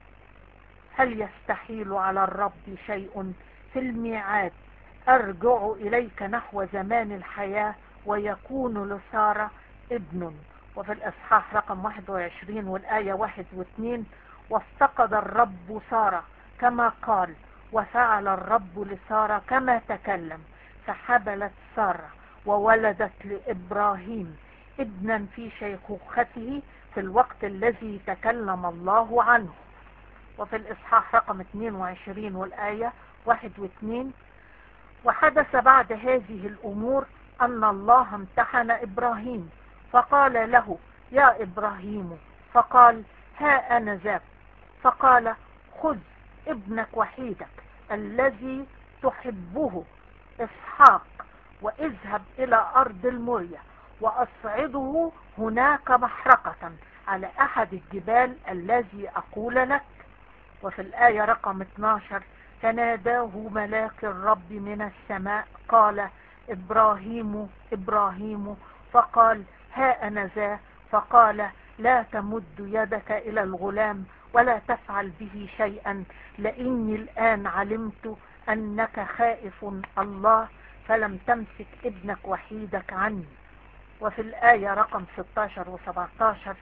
هل يستحيل على الرب شيء في الميعاد؟ أرجع إليك نحو زمان الحياة ويكون لسارة ابن. وفي الإصحاح رقم 21 والآية 1 و2: وافتقد الرب سارة كما قال، وفعل الرب لسارة كما تكلم، فحبلت سارة وولدت لإبراهيم ابنا في شيخوخته في الوقت الذي تكلم الله عنه. وفي الإصحاح رقم 22 والآية 1 و2: وحدث بعد هذه الأمور أن الله امتحن إبراهيم، فقال له: يا إبراهيم، فقال: ها أنا ذاك. فقال: خذ ابنك وحيدك الذي تحبه إسحاق، واذهب إلى أرض المورية، وأصعده هناك محرقة على أحد الجبال الذي أقول لك. وفي الآية رقم 12: فناداه ملاك الرب من السماء قال: إبراهيم إبراهيم، فقال: ها أنا ذا. فقال: لا تمد يدك إلى الغلام ولا تفعل به شيئا، لأني الآن علمت أنك خائف الله، فلم تمسك ابنك وحيدك عني. وفي الآية رقم 16 و17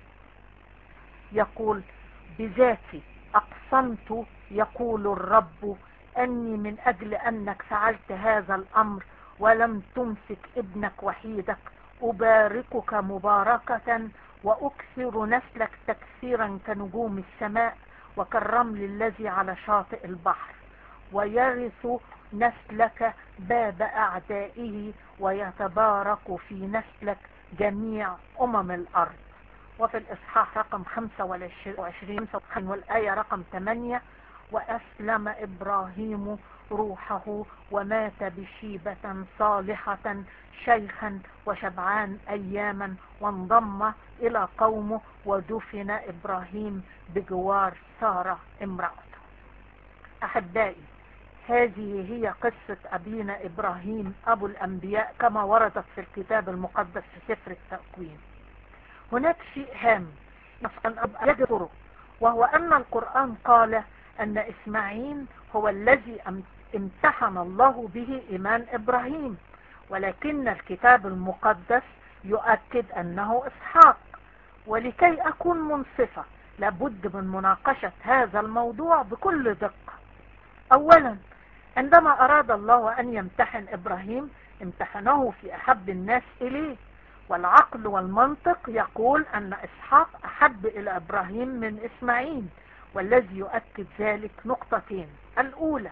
يقول: بذاتي أقسمت يقول الرب أني من أجل أنك فعلت هذا الأمر ولم تمسك ابنك وحيدك أباركك مباركة، وأكثر نسلك تكثيرا كنجوم السماء وكالرمل الذي على شاطئ البحر، ويرث نسلك باب أعدائه، ويتبارك في نسلك جميع الأرض. وفي الإصحاح رقم 25 والآية رقم 8: وأسلم إبراهيم روحه ومات بشيبة صالحة شيخا وشبعان أياما، وانضم إلى قومه، ودفن إبراهيم بجوار سارة امرأته. أحبائي، هذه هي قصة أبينا إبراهيم أبو الأنبياء كما وردت في الكتاب المقدس في سفر التكوين. هناك شيء هام يذكره، وهو أن القرآن قال أن إسماعيل هو الذي امتحن الله به إيمان إبراهيم، ولكن الكتاب المقدس يؤكد أنه إسحاق. ولكي أكون منصفة لابد من مناقشة هذا الموضوع بكل دقة. أولا، عندما أراد الله أن يمتحن إبراهيم امتحنه في أحب الناس إليه، والعقل والمنطق يقول أن إسحاق أحب إلى إبراهيم من إسماعيل، والذي يؤكد ذلك نقطتين: الأولى،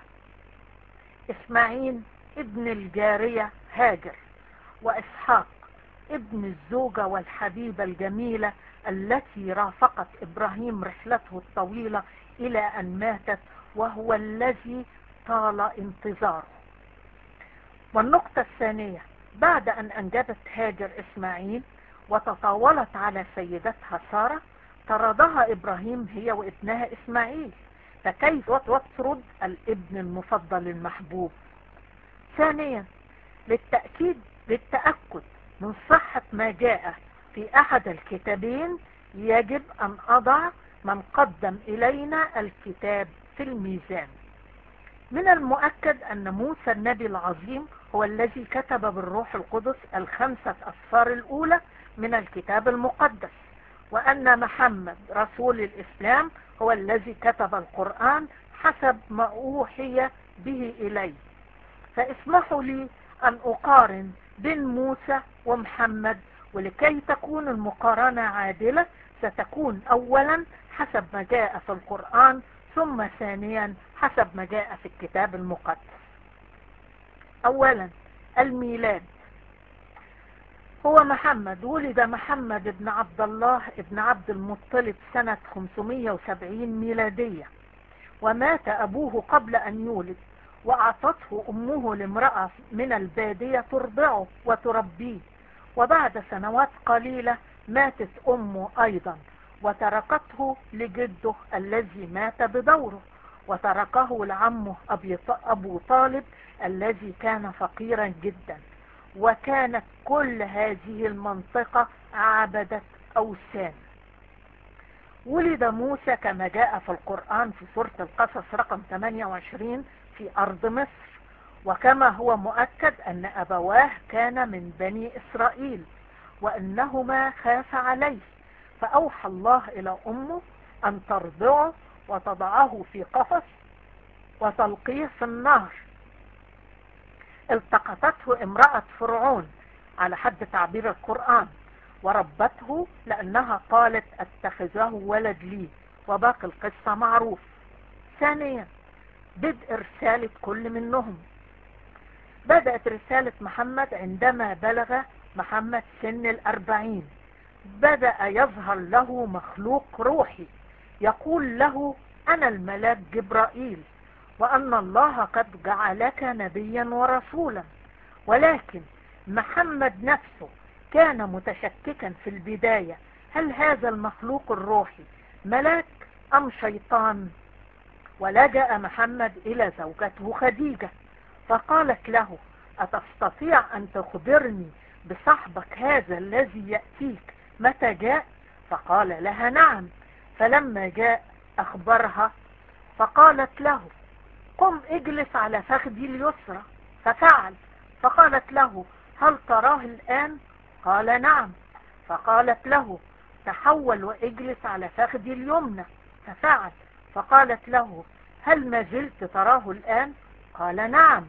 إسماعيل ابن الجارية هاجر، وإسحاق ابن الزوجة والحبيبة الجميلة التي رافقت إبراهيم رحلته الطويلة إلى أن ماتت، وهو الذي طال انتظاره. والنقطة الثانية، بعد أن أنجبت هاجر إسماعيل وتطاولت على سيدتها سارة، طردها إبراهيم هي وابنها إسماعيل، فكيف تطرد الابن المفضل المحبوب؟ ثانيا، للتأكد من صحة ما جاء في أحد الكتابين يجب أن أضع من قدم إلينا الكتاب في الميزان. من المؤكد أن موسى النبي العظيم هو الذي كتب بالروح القدس 5 أسفار الأولى من الكتاب المقدس، وأن محمد رسول الإسلام هو الذي كتب القرآن حسب ما أوحي به إليه. فاسمحوا لي أن أقارن بين موسى ومحمد، ولكي تكون المقارنة عادلة ستكون أولا حسب ما جاء في القرآن، ثم ثانيا حسب ما جاء في الكتاب المقدس. أولا، الميلاد. هو محمد ولد محمد ابن عبد الله ابن عبد المطلب سنة 570 ميلادية، ومات أبوه قبل أن يولد، وأعطته أمه لامرأة من البادية ترضعه وتربيه. وبعد سنوات قليلة ماتت أمه أيضا، وتركته لجده الذي مات بدوره، وتركه لعمه أبو طالب الذي كان فقيرا جدا. وكانت كل هذه المنطقة عبدت أوثان. ولد موسى كما جاء في القرآن في سورة القصص رقم 28 في أرض مصر، وكما هو مؤكد أن أبواه كان من بني إسرائيل، وأنهما خاف عليه، فأوحى الله إلى أمه أن ترضعه وتضعه في قفص وتلقيه في النهر. التقطته امرأة فرعون على حد تعبير القرآن، وربته لأنها قالت اتخذه ولد لي، وباقي القصة معروف. ثانيا، بدء رسالة كل منهم. بدأت رسالة محمد عندما بلغ محمد سن 40. بدأ يظهر له مخلوق روحي يقول له أنا الملاك جبرائيل، وأن الله قد جعلك نبيا ورسولا. ولكن محمد نفسه كان متشككا في البداية، هل هذا المخلوق الروحي ملاك أم شيطان؟ ولجأ محمد إلى زوجته خديجة، فقالت له أتستطيع أن تخبرني بصاحبك هذا الذي يأتيك متى جاء؟ فقال لها نعم. فلما جاء أخبرها، فقالت له قم اجلس على فخذي اليسرى، ففعل. فقالت له هل تراه الآن؟ قال نعم. فقالت له تحول واجلس على فخذي اليمنى، ففعل. فقالت له هل ما زلت تراه الآن؟ قال نعم.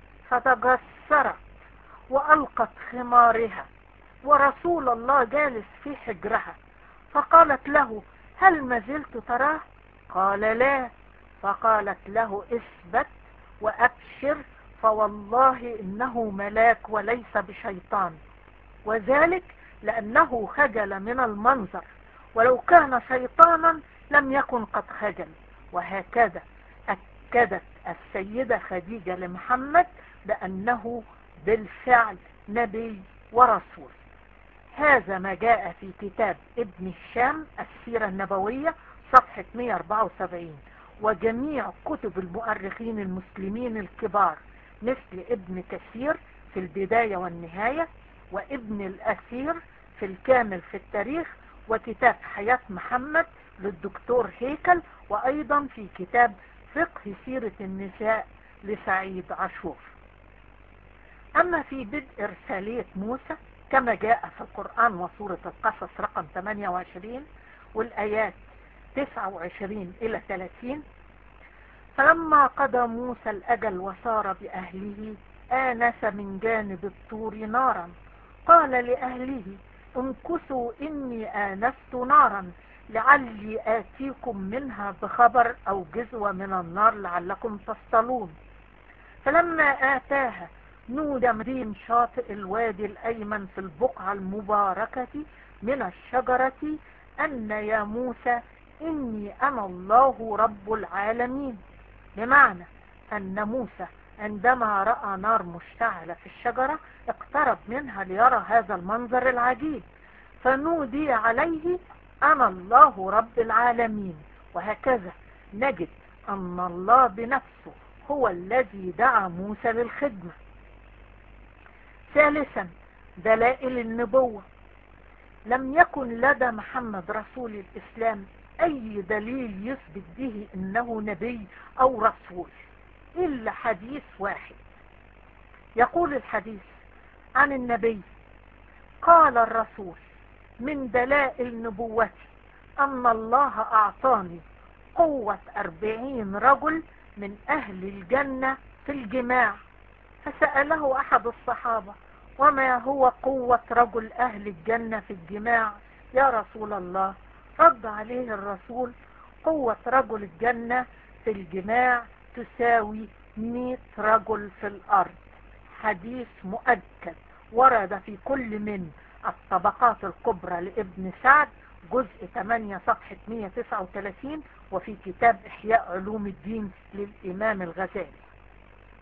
فتجسرت وألقت خمارها، ورسول الله جالس في حجرها، فقالت له هل ما زلت تراه؟ قال لا. فقالت له اثبت وأبشر، فوالله إنه ملاك وليس بشيطان، وذلك لأنه خجل من المنظر، ولو كان شيطانا لم يكن قد خجل. وهكذا أكدت السيدة خديجة لمحمد بأنه بالفعل نبي ورسول. هذا ما جاء في كتاب ابن الشام السيرة النبوية صفحة 174، وجميع كتب المؤرخين المسلمين الكبار مثل ابن كثير في البداية والنهاية، وابن الأثير في الكامل في التاريخ، وكتاب حياة محمد للدكتور هيكل، وأيضا في كتاب فقه سيرة النساء لسعيد عاشور. أما في بدء رسالية موسى كما جاء في القرآن وسورة القصص رقم 28 والآيات 29 إلى 30، فلما قضى موسى الأجل وسار بأهله آنس من جانب الطور نارا، قال لأهله امكثوا إني آنست نارا لعلي آتيكم منها بخبر أو جزوة من النار لعلكم تصطلون. فلما آتاها نودى من شاطئ الوادي الأيمن في البقعة المباركة من الشجرة أن يا موسى إني أنا الله رب العالمين، بمعنى أن موسى عندما رأى نار مشتعلة في الشجرة اقترب منها ليرى هذا المنظر العجيب، فنودي عليه أنا الله رب العالمين. وهكذا نجد أن الله بنفسه هو الذي دعا موسى للخدمة. ثالثا، دلائل النبوة. لم يكن لدى محمد رسول الإسلام أي دليل يثبت به أنه نبي أو رسول إلا حديث واحد. يقول الحديث عن النبي قال الرسول من دلائل نبوتي أن الله أعطاني قوة 40 رجل من أهل الجنة في الجماع. فسأله أحد الصحابة وما هو قوة رجل أهل الجنة في الجماع يا رسول الله؟ رد عليه الرسول قوة رجل الجنة في الجماع تساوي 100 رجل في الأرض. حديث مؤكد ورد في كل من الطبقات الكبرى لابن سعد جزء 8 صفحة 139، وفي كتاب إحياء علوم الدين للإمام الغزالي.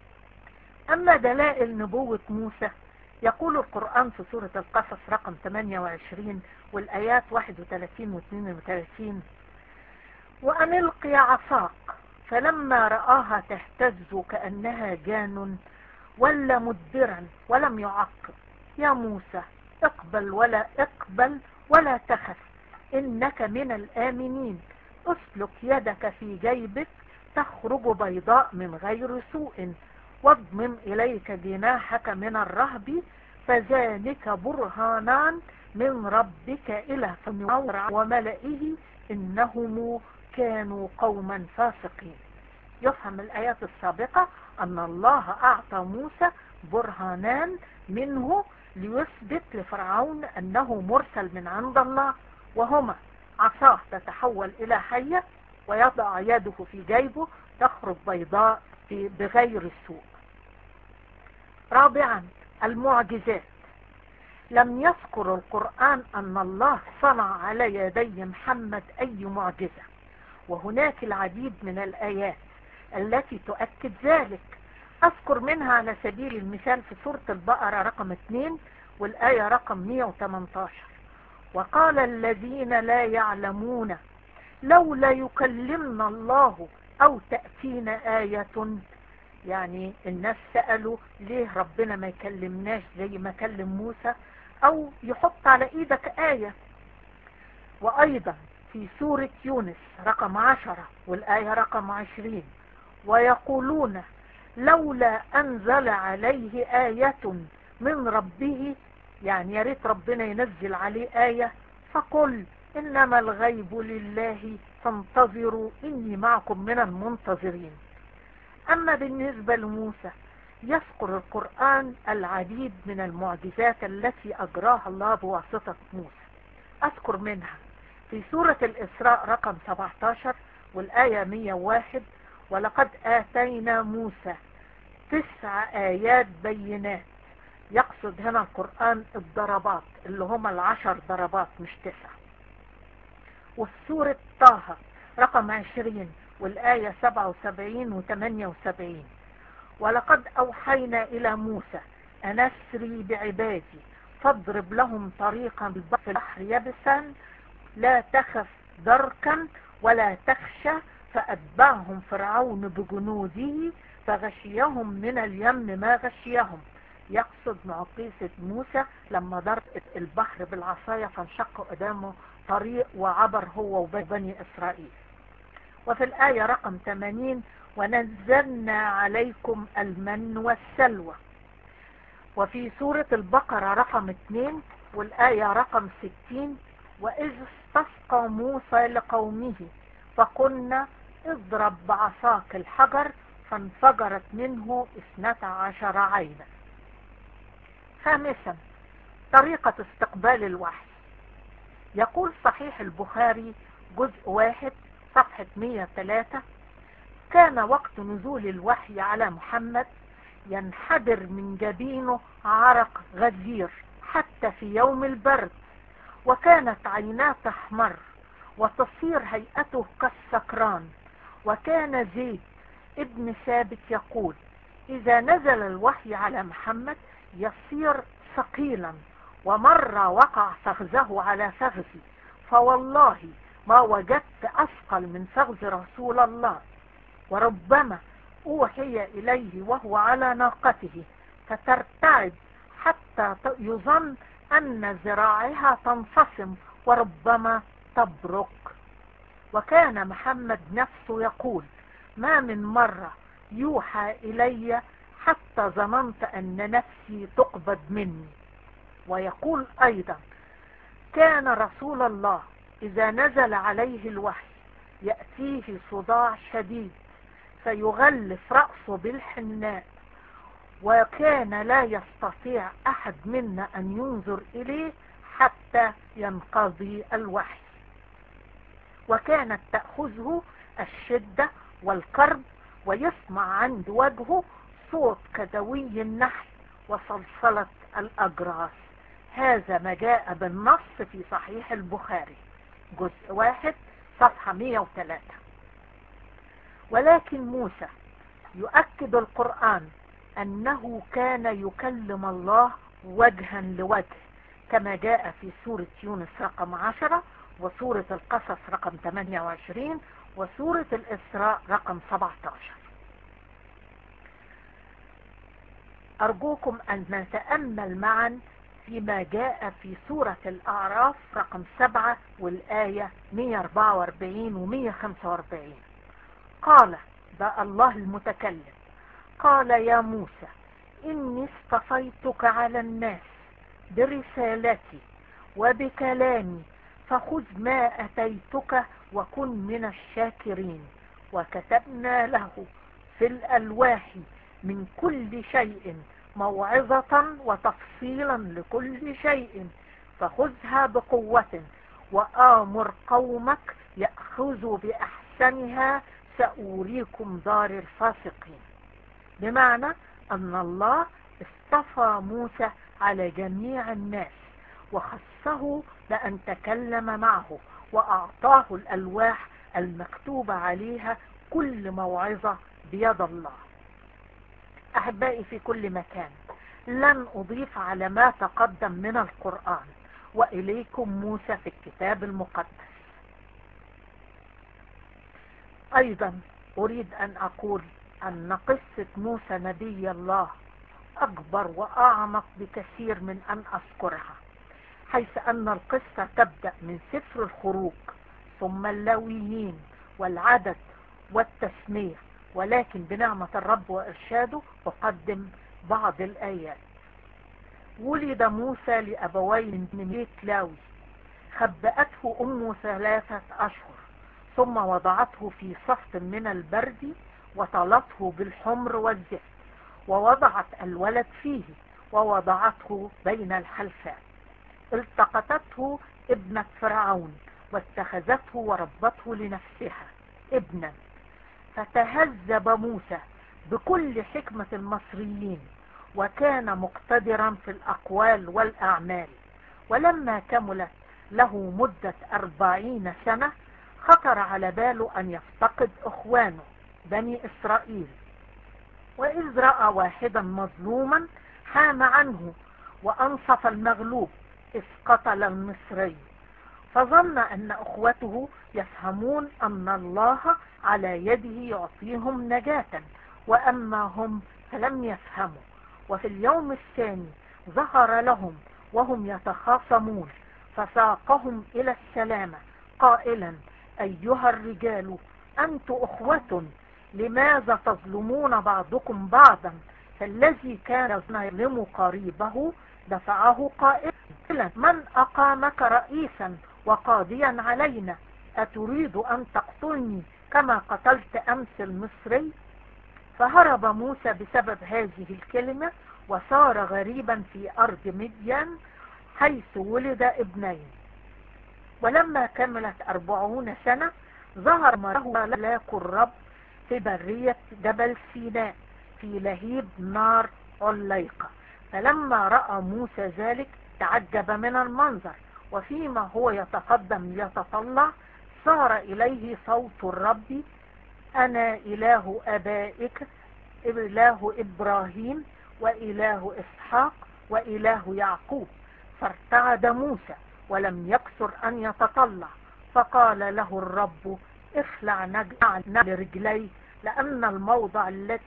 أما دلائل نبوة موسى، يقول القرآن في سورة القصص رقم 28 والآيات 31 و 32: وأن القي عصاك فلما رآها تهتز كأنها جان ولا مدبرا ولم يعقب. يا موسى اقبل ولا تخف إنك من الآمنين. اسلك يدك في جيبك تخرج بيضاء من غير سوء واضمم إليك جناحك من الرهب فذلك برهانان من ربك إلى فرعون وملئه إنهم كانوا قوما فاسقين. يفهم الآيات السابقة أن الله أعطى موسى برهانان منه ليثبت لفرعون أنه مرسل من عند الله، وهما عصاه تتحول إلى حية ويضع يده في جيبه تخرج بيضاء بغير السوء. رابعا، المعجزات. لم يذكر القرآن أن الله صنع على يدي محمد أي معجزة، وهناك العديد من الآيات التي تؤكد ذلك. أذكر منها على سبيل المثال في سورة البقرة رقم 2 والآية رقم 118: وقال الذين لا يعلمون لولا يكلمنا الله أو تأتينا آية. يعني الناس سألوا ليه ربنا ما يكلمناش زي ما كلم موسى، أو يحط على إيدك آية. وأيضا في سورة يونس رقم 10 والآية رقم 20: ويقولون لولا أنزل عليه آية من ربه، يعني يا ريت ربنا ينزل عليه آية. فقل إنما الغيب لله فانتظروا إني معكم من المنتظرين. أما بالنسبة لموسى، يذكر القرآن العديد من المعجزات التي أجراها الله بواسطة موسى. أذكر منها في سورة الإسراء رقم 17 والآية 101: ولقد آتينا موسى 9 آيات بينات. يقصد هنا القرآن الضربات اللي هما 10 ضربات مش 9. وفي سورة طه رقم 20 والآية 77 و 78: ولقد أوحينا إلى موسى أن أسري بعبادي فاضرب لهم طريقا في البحر يبسا لا تخف دركا ولا تخشى فأتبعهم فرعون بجنوده فغشيهم من اليم ما غشيهم. يقصد معجزة موسى لما ضرب البحر بالعصاية فانشق قدامه طريق وعبر هو وبني إسرائيل. وفي الآية رقم 80: ونزلنا عليكم المن والسلوى. وفي سورة البقرة رقم 2 والآية رقم 60: وإذ استسقى موسى لقومه فقلنا اضرب بعصاك الحجر فانفجرت منه 12 عينا. خامسا، طريقة استقبال الوحي. يقول صحيح البخاري جزء 1 صفحة 103: كان وقت نزول الوحي على محمد ينحدر من جبينه عرق غزير حتى في يوم البرد، وكانت عيناه تحمر وتصير هيئته كالسكران. وكان زيد ابن ثابت يقول: إذا نزل الوحي على محمد يصير ثقيلا، ومرة وقع فخذه على فخذي فوالله ما وجدت أثقل من فخذ رسول الله، وربما أوحي إليه وهو على ناقته فترتعد حتى يظن أن ذراعها تنفصم وربما تبرك. وكان محمد نفسه يقول: ما من مرة يوحى إلي حتى ظننت أن نفسي تقبض مني. ويقول أيضا: كان رسول الله إذا نزل عليه الوحي يأتيه صداع شديد فيغلف رأسه بالحناء، وكان لا يستطيع أحد منا أن ينظر إليه حتى ينقضي الوحي، وكانت تأخذه الشدة والكرب ويسمع عند وجهه صوت كدوي النحل وصلصلة الأجراس. هذا ما جاء بالنص في صحيح البخاري جزء 1 صفحة 103. ولكن موسى يؤكد القرآن أنه كان يكلم الله وجها لوجه، كما جاء في سورة يونس رقم 10، وسورة القصص رقم 28، وسورة الإسراء رقم 17. أرجوكم أن نتأمل معا فيما جاء في سورة الأعراف رقم 7 والآية 144 و 145. قال، ده الله المتكلم، قال يا موسى إني اصطفيتك على الناس برسالتي وبكلامي، فخذ ما أتيتك وكن من الشاكرين. وكتبنا له في الألواح من كل شيء موعظة وتفصيلا لكل شيء، فخذها بقوة وآمر قومك يأخذوا بأحسنها، سأوريكم دار الفاسقين. بمعنى أن الله اصطفى موسى على جميع الناس وخصه بأن تكلم معه، وأعطاه الألواح المكتوب عليها كل موعظة بيد الله. أحبائي في كل مكان، لن أضيف على ما تقدم من القرآن، وإليكم موسى في الكتاب المقدس. أيضا أريد أن أقول أن قصة موسى نبي الله أكبر وأعمق بكثير من أن أذكرها، حيث أن القصة تبدأ من سفر الخروج ثم اللاويين والعدد والتسمية، ولكن بنعمة الرب وإرشاده أقدم بعض الآيات. ولد موسى لأبوين من بيت لاوي، خبأته أمه 3 أشهر، ثم وضعته في صفت من البرد وطلته بالحمر والزفت، ووضعت الولد فيه ووضعته بين الحلفاء. التقطته ابنة فرعون واتخذته وربته لنفسها ابنا، فتهذب موسى بكل حكمة المصريين، وكان مقتدرا في الأقوال والأعمال. ولما كملت له مدة 40 سنة خطر على باله أن يفتقد أخوانه بني إسرائيل، وإذ رأى واحدا مظلوما حام عنه وأنصف المغلوب إذ قتل المصري، فظن أن أخوته يفهمون أن الله على يده يعطيهم نجاة، وأما هم فلم يفهموا. وفي اليوم الثاني ظهر لهم وهم يتخاصمون، فساقهم إلى السلامة قائلا: أيها الرجال أنتم أخوة، لماذا تظلمون بعضكم بعضا؟ فالذي كان يظلم قريبه دفعه قائلا: من أقامك رئيسا وقاضيا علينا؟ أتريد أن تقتلني كما قتلت أمس المصري؟ فهرب موسى بسبب هذه الكلمة، وصار غريبا في أرض مدين حيث ولد ابنين. ولما كملت 40 سنة ظهر له ملاك الرب في برية جبل سيناء في لهيب نار عليقة. فلما رأى موسى ذلك تعجب من المنظر، وفيما هو يتقدم يتطلع صار إليه صوت الرب: أنا إله آبائك، إله إبراهيم وإله إسحاق وإله يعقوب. فارتعد موسى ولم يكثر أن يتطلع، فقال له الرب: اخلع نعل رجلي، لأن الموضع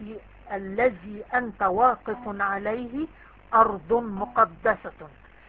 الذي أنت واقف عليه أرض مقدسة.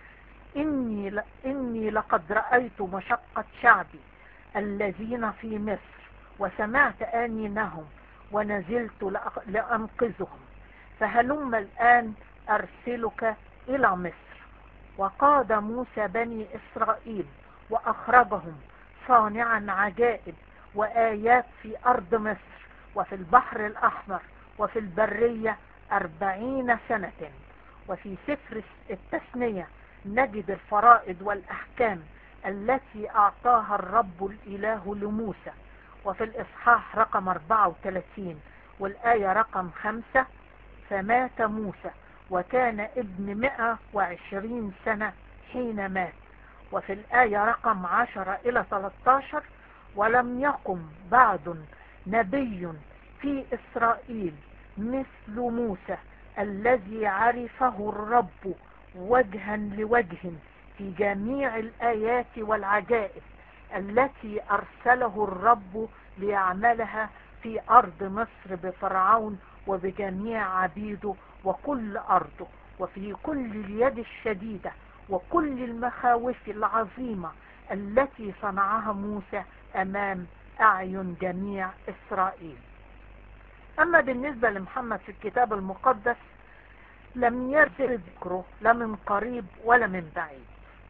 إني لقد رأيت مشقة شعبي الذين في مصر، وسمعت آنينهم، ونزلت لأنقذهم. فهلم الآن أرسلك إلى مصر. وقاد موسى بني إسرائيل وأخرجهم صانعا عجائب وآيات في أرض مصر وفي البحر الأحمر وفي البرية 40 سنة. وفي سفر التثنية نجد الفرائض والأحكام التي أعطاها الرب الإله لموسى. وفي الإصحاح رقم 34 والآية رقم 5: فمات موسى وكان ابن 120 سنة حين مات. وفي الآية رقم 10 إلى 13: ولم يقم بعد نبي في إسرائيل مثل موسى الذي عرفه الرب وجها لوجه في جميع الآيات والعجائب التي أرسله الرب ليعملها في أرض مصر بفرعون وبجميع عبيده وكل أرضه، وفي كل اليد الشديدة وكل المخاوف العظيمة التي صنعها موسى أمام أعين جميع إسرائيل. أما بالنسبة لمحمد في الكتاب المقدس لم يرد ذكره لا من قريب ولا من بعيد.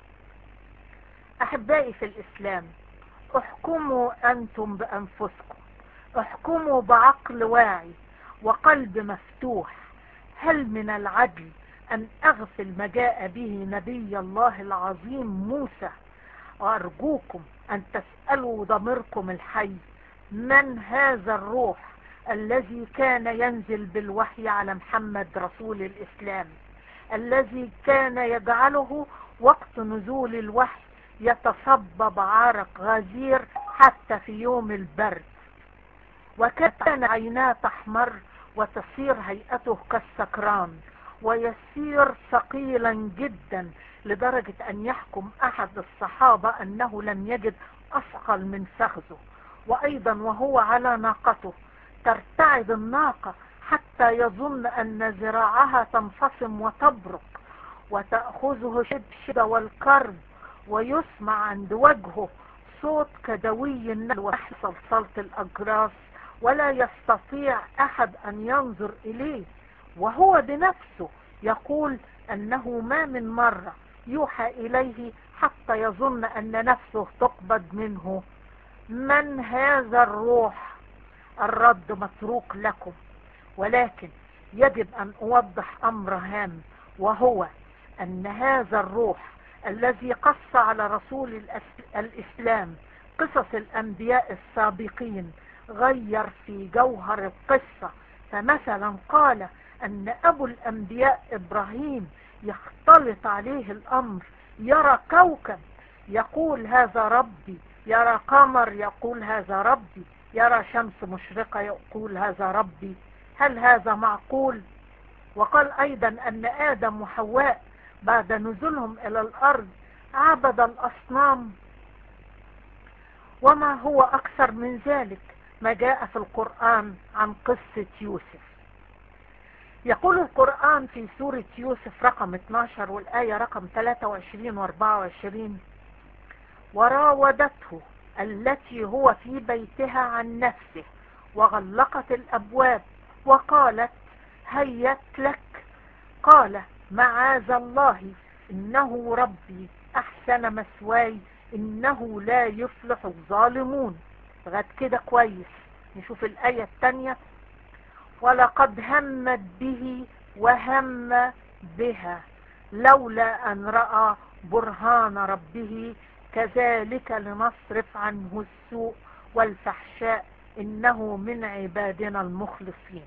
أحبائي في الإسلام، احكموا أنتم بأنفسكم، احكموا بعقل واعي وقلب مفتوح. هل من العدل أن أغفل ما جاء به نبي الله العظيم موسى؟ وأرجوكم أن تسألوا ضميركم الحي، من هذا الروح الذي كان ينزل بالوحي على محمد رسول الإسلام، الذي كان يجعله وقت نزول الوحي يتصبب عرق غزير حتى في يوم البرد، وكان عيناه تحمر وتصير هيئته كالسكران، ويسير ثقيلا جدا لدرجة أن يحكم أحد الصحابة أنه لم يجد أثقل من فخذه. وأيضا وهو على ناقته ترتعد الناقة حتى يظن أن ذراعها تنفصم وتبرق، وتأخذه شدة والكرب، ويسمع عند وجهه صوت كدوي النمل وصلصلة الأجراس، ولا يستطيع أحد أن ينظر إليه، وهو بنفسه يقول أنه ما من مرة يوحى إليه حتى يظن أن نفسه تقبض منه. من هذا الروح؟ الرد متروك لكم، ولكن يجب أن أوضح أمر هام، وهو أن هذا الروح الذي قص على رسول الإسلام قصص الأنبياء السابقين غير في جوهر القصة. فمثلا قال أن أبو الأنبياء إبراهيم يختلط عليه الأمر، يرى كوكب يقول هذا ربي، يرى قمر يقول هذا ربي، يرى شمس مشرقة يقول هذا ربي. هل هذا معقول؟ وقال أيضا أن آدم وحواء بعد نزولهم إلى الأرض عبد الأصنام. وما هو أكثر من ذلك ما جاء في القرآن عن قصة يوسف. يقول القرآن في سورة يوسف رقم 12 والآية رقم 23 و 24: وراودته التي هو في بيتها عن نفسه وغلقت الأبواب وقالت هيت لك. قال معاذ الله، إنه ربي أحسن مثواي، إنه لا يفلح الظالمون. لغاية كده كويس. نشوف الآية الثانية: ولقد همت به وهم بها لولا أن رأى برهان ربه كذلك لنصرف عنه السوء والفحشاء إنه من عبادنا المخلصين.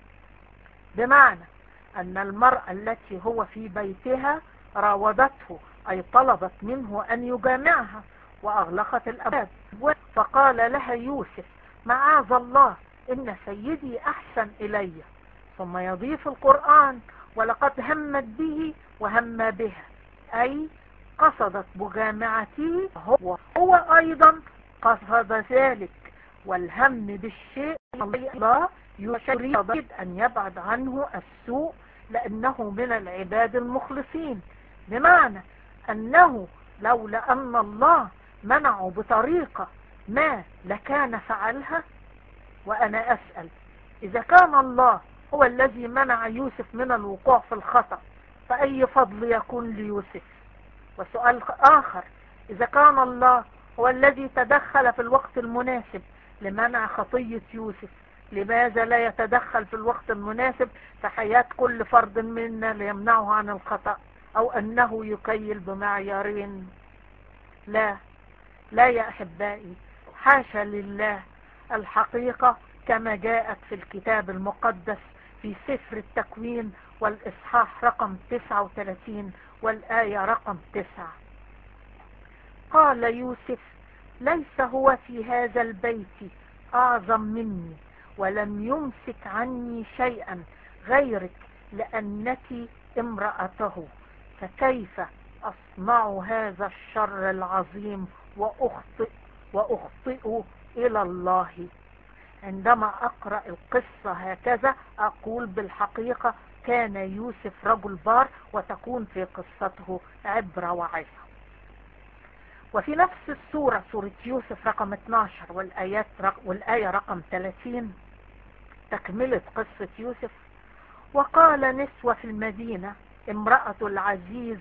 بمعنى أن المرأة التي هو في بيتها راودته، أي طلبت منه أن يجامعها، وأغلقت الأبواب، فقال لها يوسف معاذ الله، إن سيدي أحسن إلي. ثم يضيف القرآن ولقد همت به وهم بها، أي قصدت مجامعته، هو أيضا قصد ذلك. والهم بالشيء الله يريد أن يبعد عنه السوء لأنه من العباد المخلصين. بمعنى أنه لولا أن الله منعه بطريقة ما لكان فعلها. وأنا أسأل، إذا كان الله هو الذي منع يوسف من الوقوع في الخطأ، فأي فضل يكون ليوسف؟ وسؤال آخر: إذا كان الله هو الذي تدخل في الوقت المناسب لمنع خطية يوسف، لماذا لا يتدخل في الوقت المناسب في حياة كل فرد منا ليمنعه عن الخطأ؟ أو أنه يكيل بمعيارين؟ لا يا أحبائي، حاشا لله. الحقيقة كما جاءت في الكتاب المقدس في سفر التكوين والإصحاح رقم 39 والآية رقم 9: قال يوسف ليس هو في هذا البيت أعظم مني، ولم يمسك عني شيئا غيرك لأنك امرأته، فكيف أصنع هذا الشر العظيم وأخطئ إلى الله؟ عندما أقرأ القصة هكذا أقول بالحقيقة كان يوسف رجل بار، وتكون في قصته عبرة وعظة. وفي نفس السورة، سورة يوسف رقم 12 والآية رقم 30، تكملة قصة يوسف: وقال نسوة في المدينة امرأة العزيز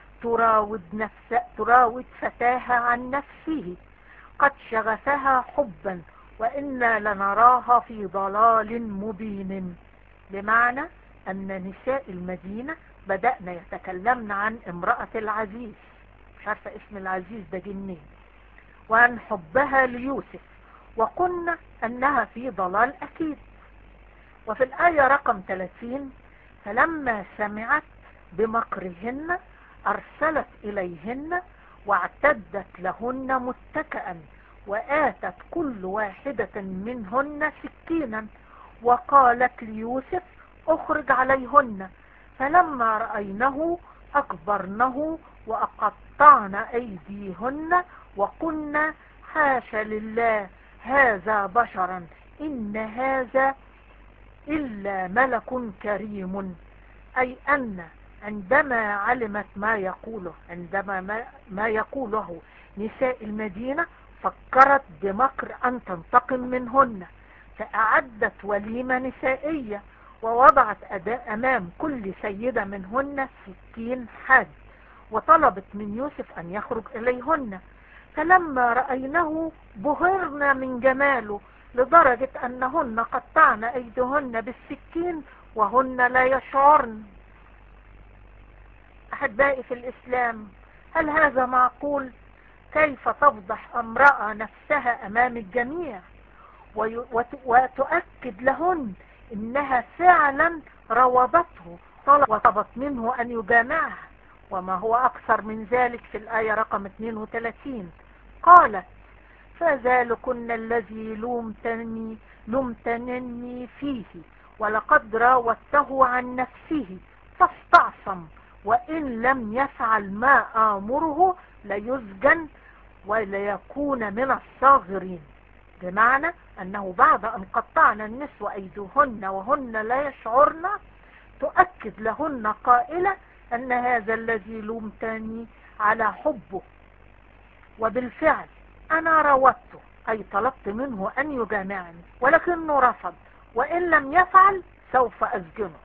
تراود فتاها عن نفسه، قد شغفها حبا وإنا لنراها في ضلال مبين. بمعنى أن نساء المدينة بدأنا يتكلمن عن امرأة العزيز، مش عارفة اسم العزيز ده جنين، وعن حبها ليوسف، وقلنا أنها في ضلال أكيد. وفي الآية رقم 30: فلما سمعت بمكرهن أرسلت إليهن واعتدت لهن متكئا، وآتت كل واحدة منهن سكينا، وقالت ليوسف اخرج عليهن. فلما رأينه أكبرنه وأقطعن أيديهن وقلنا حاش لله هذا بشرا إن هذا إلا ملك كريم. أي أن عندما علمت ما يقوله نساء المدينة فكرت بمكر أن تنتقم منهن، فأعدت وليمة نسائية ووضعت أمام كل سيدة منهن سكين حاد، وطلبت من يوسف أن يخرج إليهن. فلما رأينه بهرن من جماله لدرجة أنهن قطعن أيديهن بالسكين وهن لا يشعرن. أحبائي في الإسلام، هل هذا معقول؟ كيف تفضح امرأة نفسها أمام الجميع وتؤكد لهن إنها فعلا روضته وطلبت منه أن يجامعها؟ وما هو أكثر من ذلك في الآية رقم 32: قالت فذلكن الذي لمتنني فيه ولقد راودته عن نفسه فاستعصم، وإن لم يفعل ما آمره ليسجن وليكون من الصاغرين. بمعنى أنه بعد أن قطعنا النسوة أيديهن وهن لا يشعرن تؤكد لهن قائلة أن هذا الذي لمتني على حبه، وبالفعل أنا راودته، أي طلبت منه أن يجامعني ولكنه رفض، وإن لم يفعل سوف أسجنه.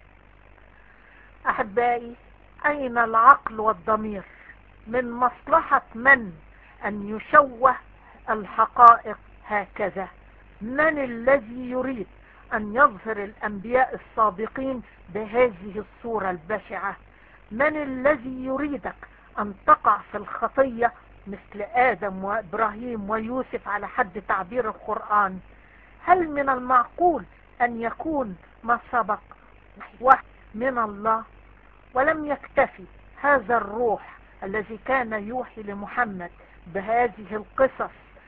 أحبائي، أين العقل والضمير؟ من مصلحة من أن يشوه الحقائق هكذا؟ من الذي يريد أن يظهر الأنبياء الصادقين بهذه الصورة البشعة؟ من الذي يريدك أن تقع في الخطية مثل آدم وإبراهيم ويوسف على حد تعبير القرآن؟ هل من المعقول أن يكون ما سبق وحي من الله؟ ولم يكتفي هذا الروح الذي كان يوحي لمحمد بهذه القصص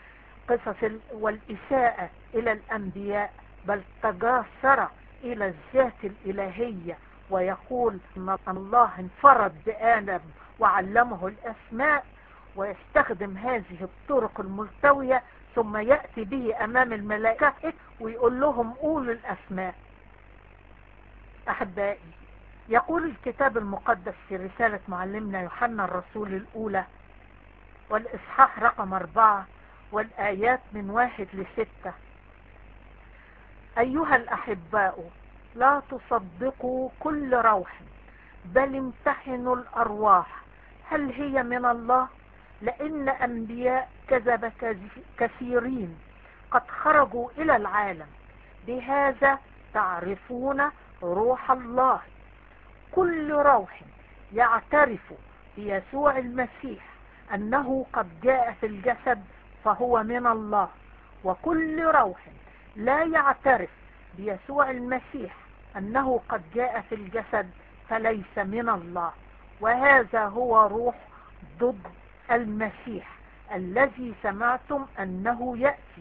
والإساءة إلى الأنبياء، بل تجاسر إلى الذات الإلهية ويقول أن الله انفرد بآدم وعلمه الأسماء، ويستخدم هذه الطرق الملتوية ثم يأتي به أمام الملائكة ويقول لهم قولوا الأسماء. أحبائي، يقول الكتاب المقدس في رسالة معلمنا يوحنا الرسول الأولى والإصحاح رقم 4 والآيات من 1-6: أيها الأحباء، لا تصدقوا كل روح، بل امتحنوا الأرواح هل هي من الله، لأن أنبياء كذب كثيرين قد خرجوا إلى العالم، بهذا تعرفون روح الله. كل روح يعترف بيسوع المسيح أنه قد جاء في الجسد فهو من الله، وكل روح لا يعترف بيسوع المسيح أنه قد جاء في الجسد فليس من الله. وهذا هو روح ضد المسيح الذي سمعتم أنه يأتي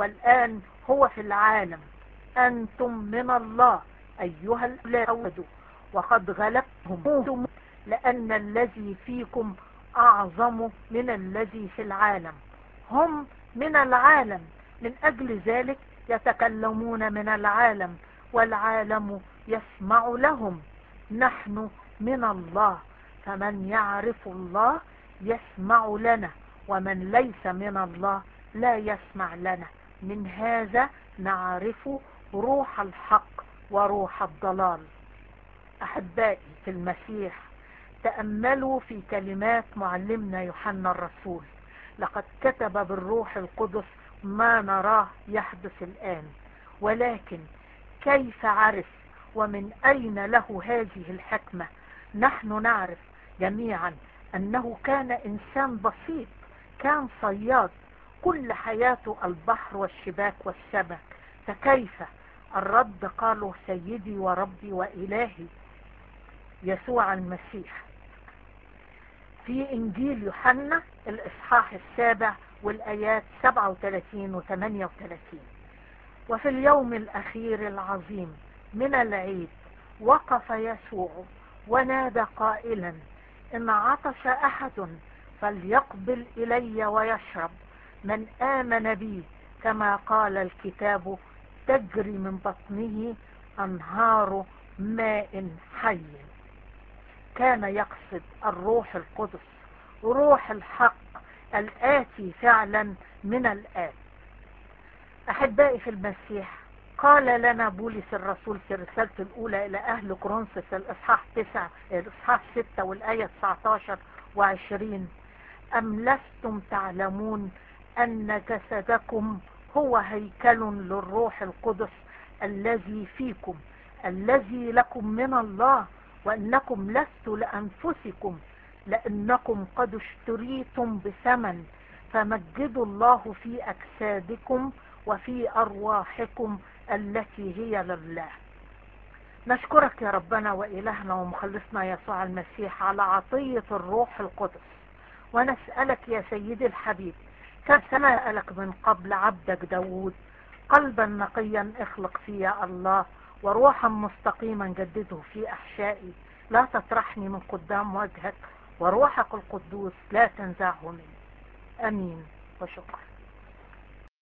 والآن هو في العالم. أنتم من الله أيها الأولاد وقد غلبتم، لأن الذي فيكم أعظم من الذي في العالم. هم من العالم، من أجل ذلك يتكلمون من العالم والعالم يسمع لهم. نحن من الله، فمن يعرف الله يسمع لنا، ومن ليس من الله لا يسمع لنا. من هذا نعرف روح الحق وروح الضلال. أحبائي في المسيح، تأملوا في كلمات معلمنا يوحنا الرسول. لقد كتب بالروح القدس ما نراه يحدث الآن، ولكن كيف عرف ومن أين له هذه الحكمة؟ نحن نعرف جميعا أنه كان إنسان بسيط، كان صياد، كل حياته البحر والشباك والسمك. فكيف؟ الرد قالوا سيدي وربي وإلهي يسوع المسيح في إنجيل يوحنا الإصحاح 7 والآيات 37 و 38. وفي اليوم الأخير العظيم من العيد وقف يسوع ونادى قائلا: إن عطش أحد فليقبل إلي ويشرب. من آمن بي كما قال الكتاب تجري من بطنه أنهار ماء حي. كان يقصد الروح القدس، روح الحق الآتي فعلا من الآب. أحبائي في المسيح، قال لنا بولس الرسول في رسالته الأولى إلى أهل كورنثوس الإصحاح 6 والآية 19 و20: أم لستم تعلمون أن جسدكم هو هيكل للروح القدس الذي فيكم، الذي لكم من الله، وأنكم لستم لأنفسكم، لأنكم قد اشتريتم بثمن. فمجدوا الله في أجسادكم وفي أرواحكم التي هي لله. نشكرك يا ربنا وإلهنا ومخلصنا يسوع المسيح على عطية الروح القدس، ونسألك يا سيدي الحبيب كما سألك من قبل عبدك داود: قلبا نقيا اخلق في يا الله، وروحا مستقيما جدده في أحشائي. لا تطرحني من قدام وجهك، وروحك القدوس لا تنزعه مني. أمين وشكرا.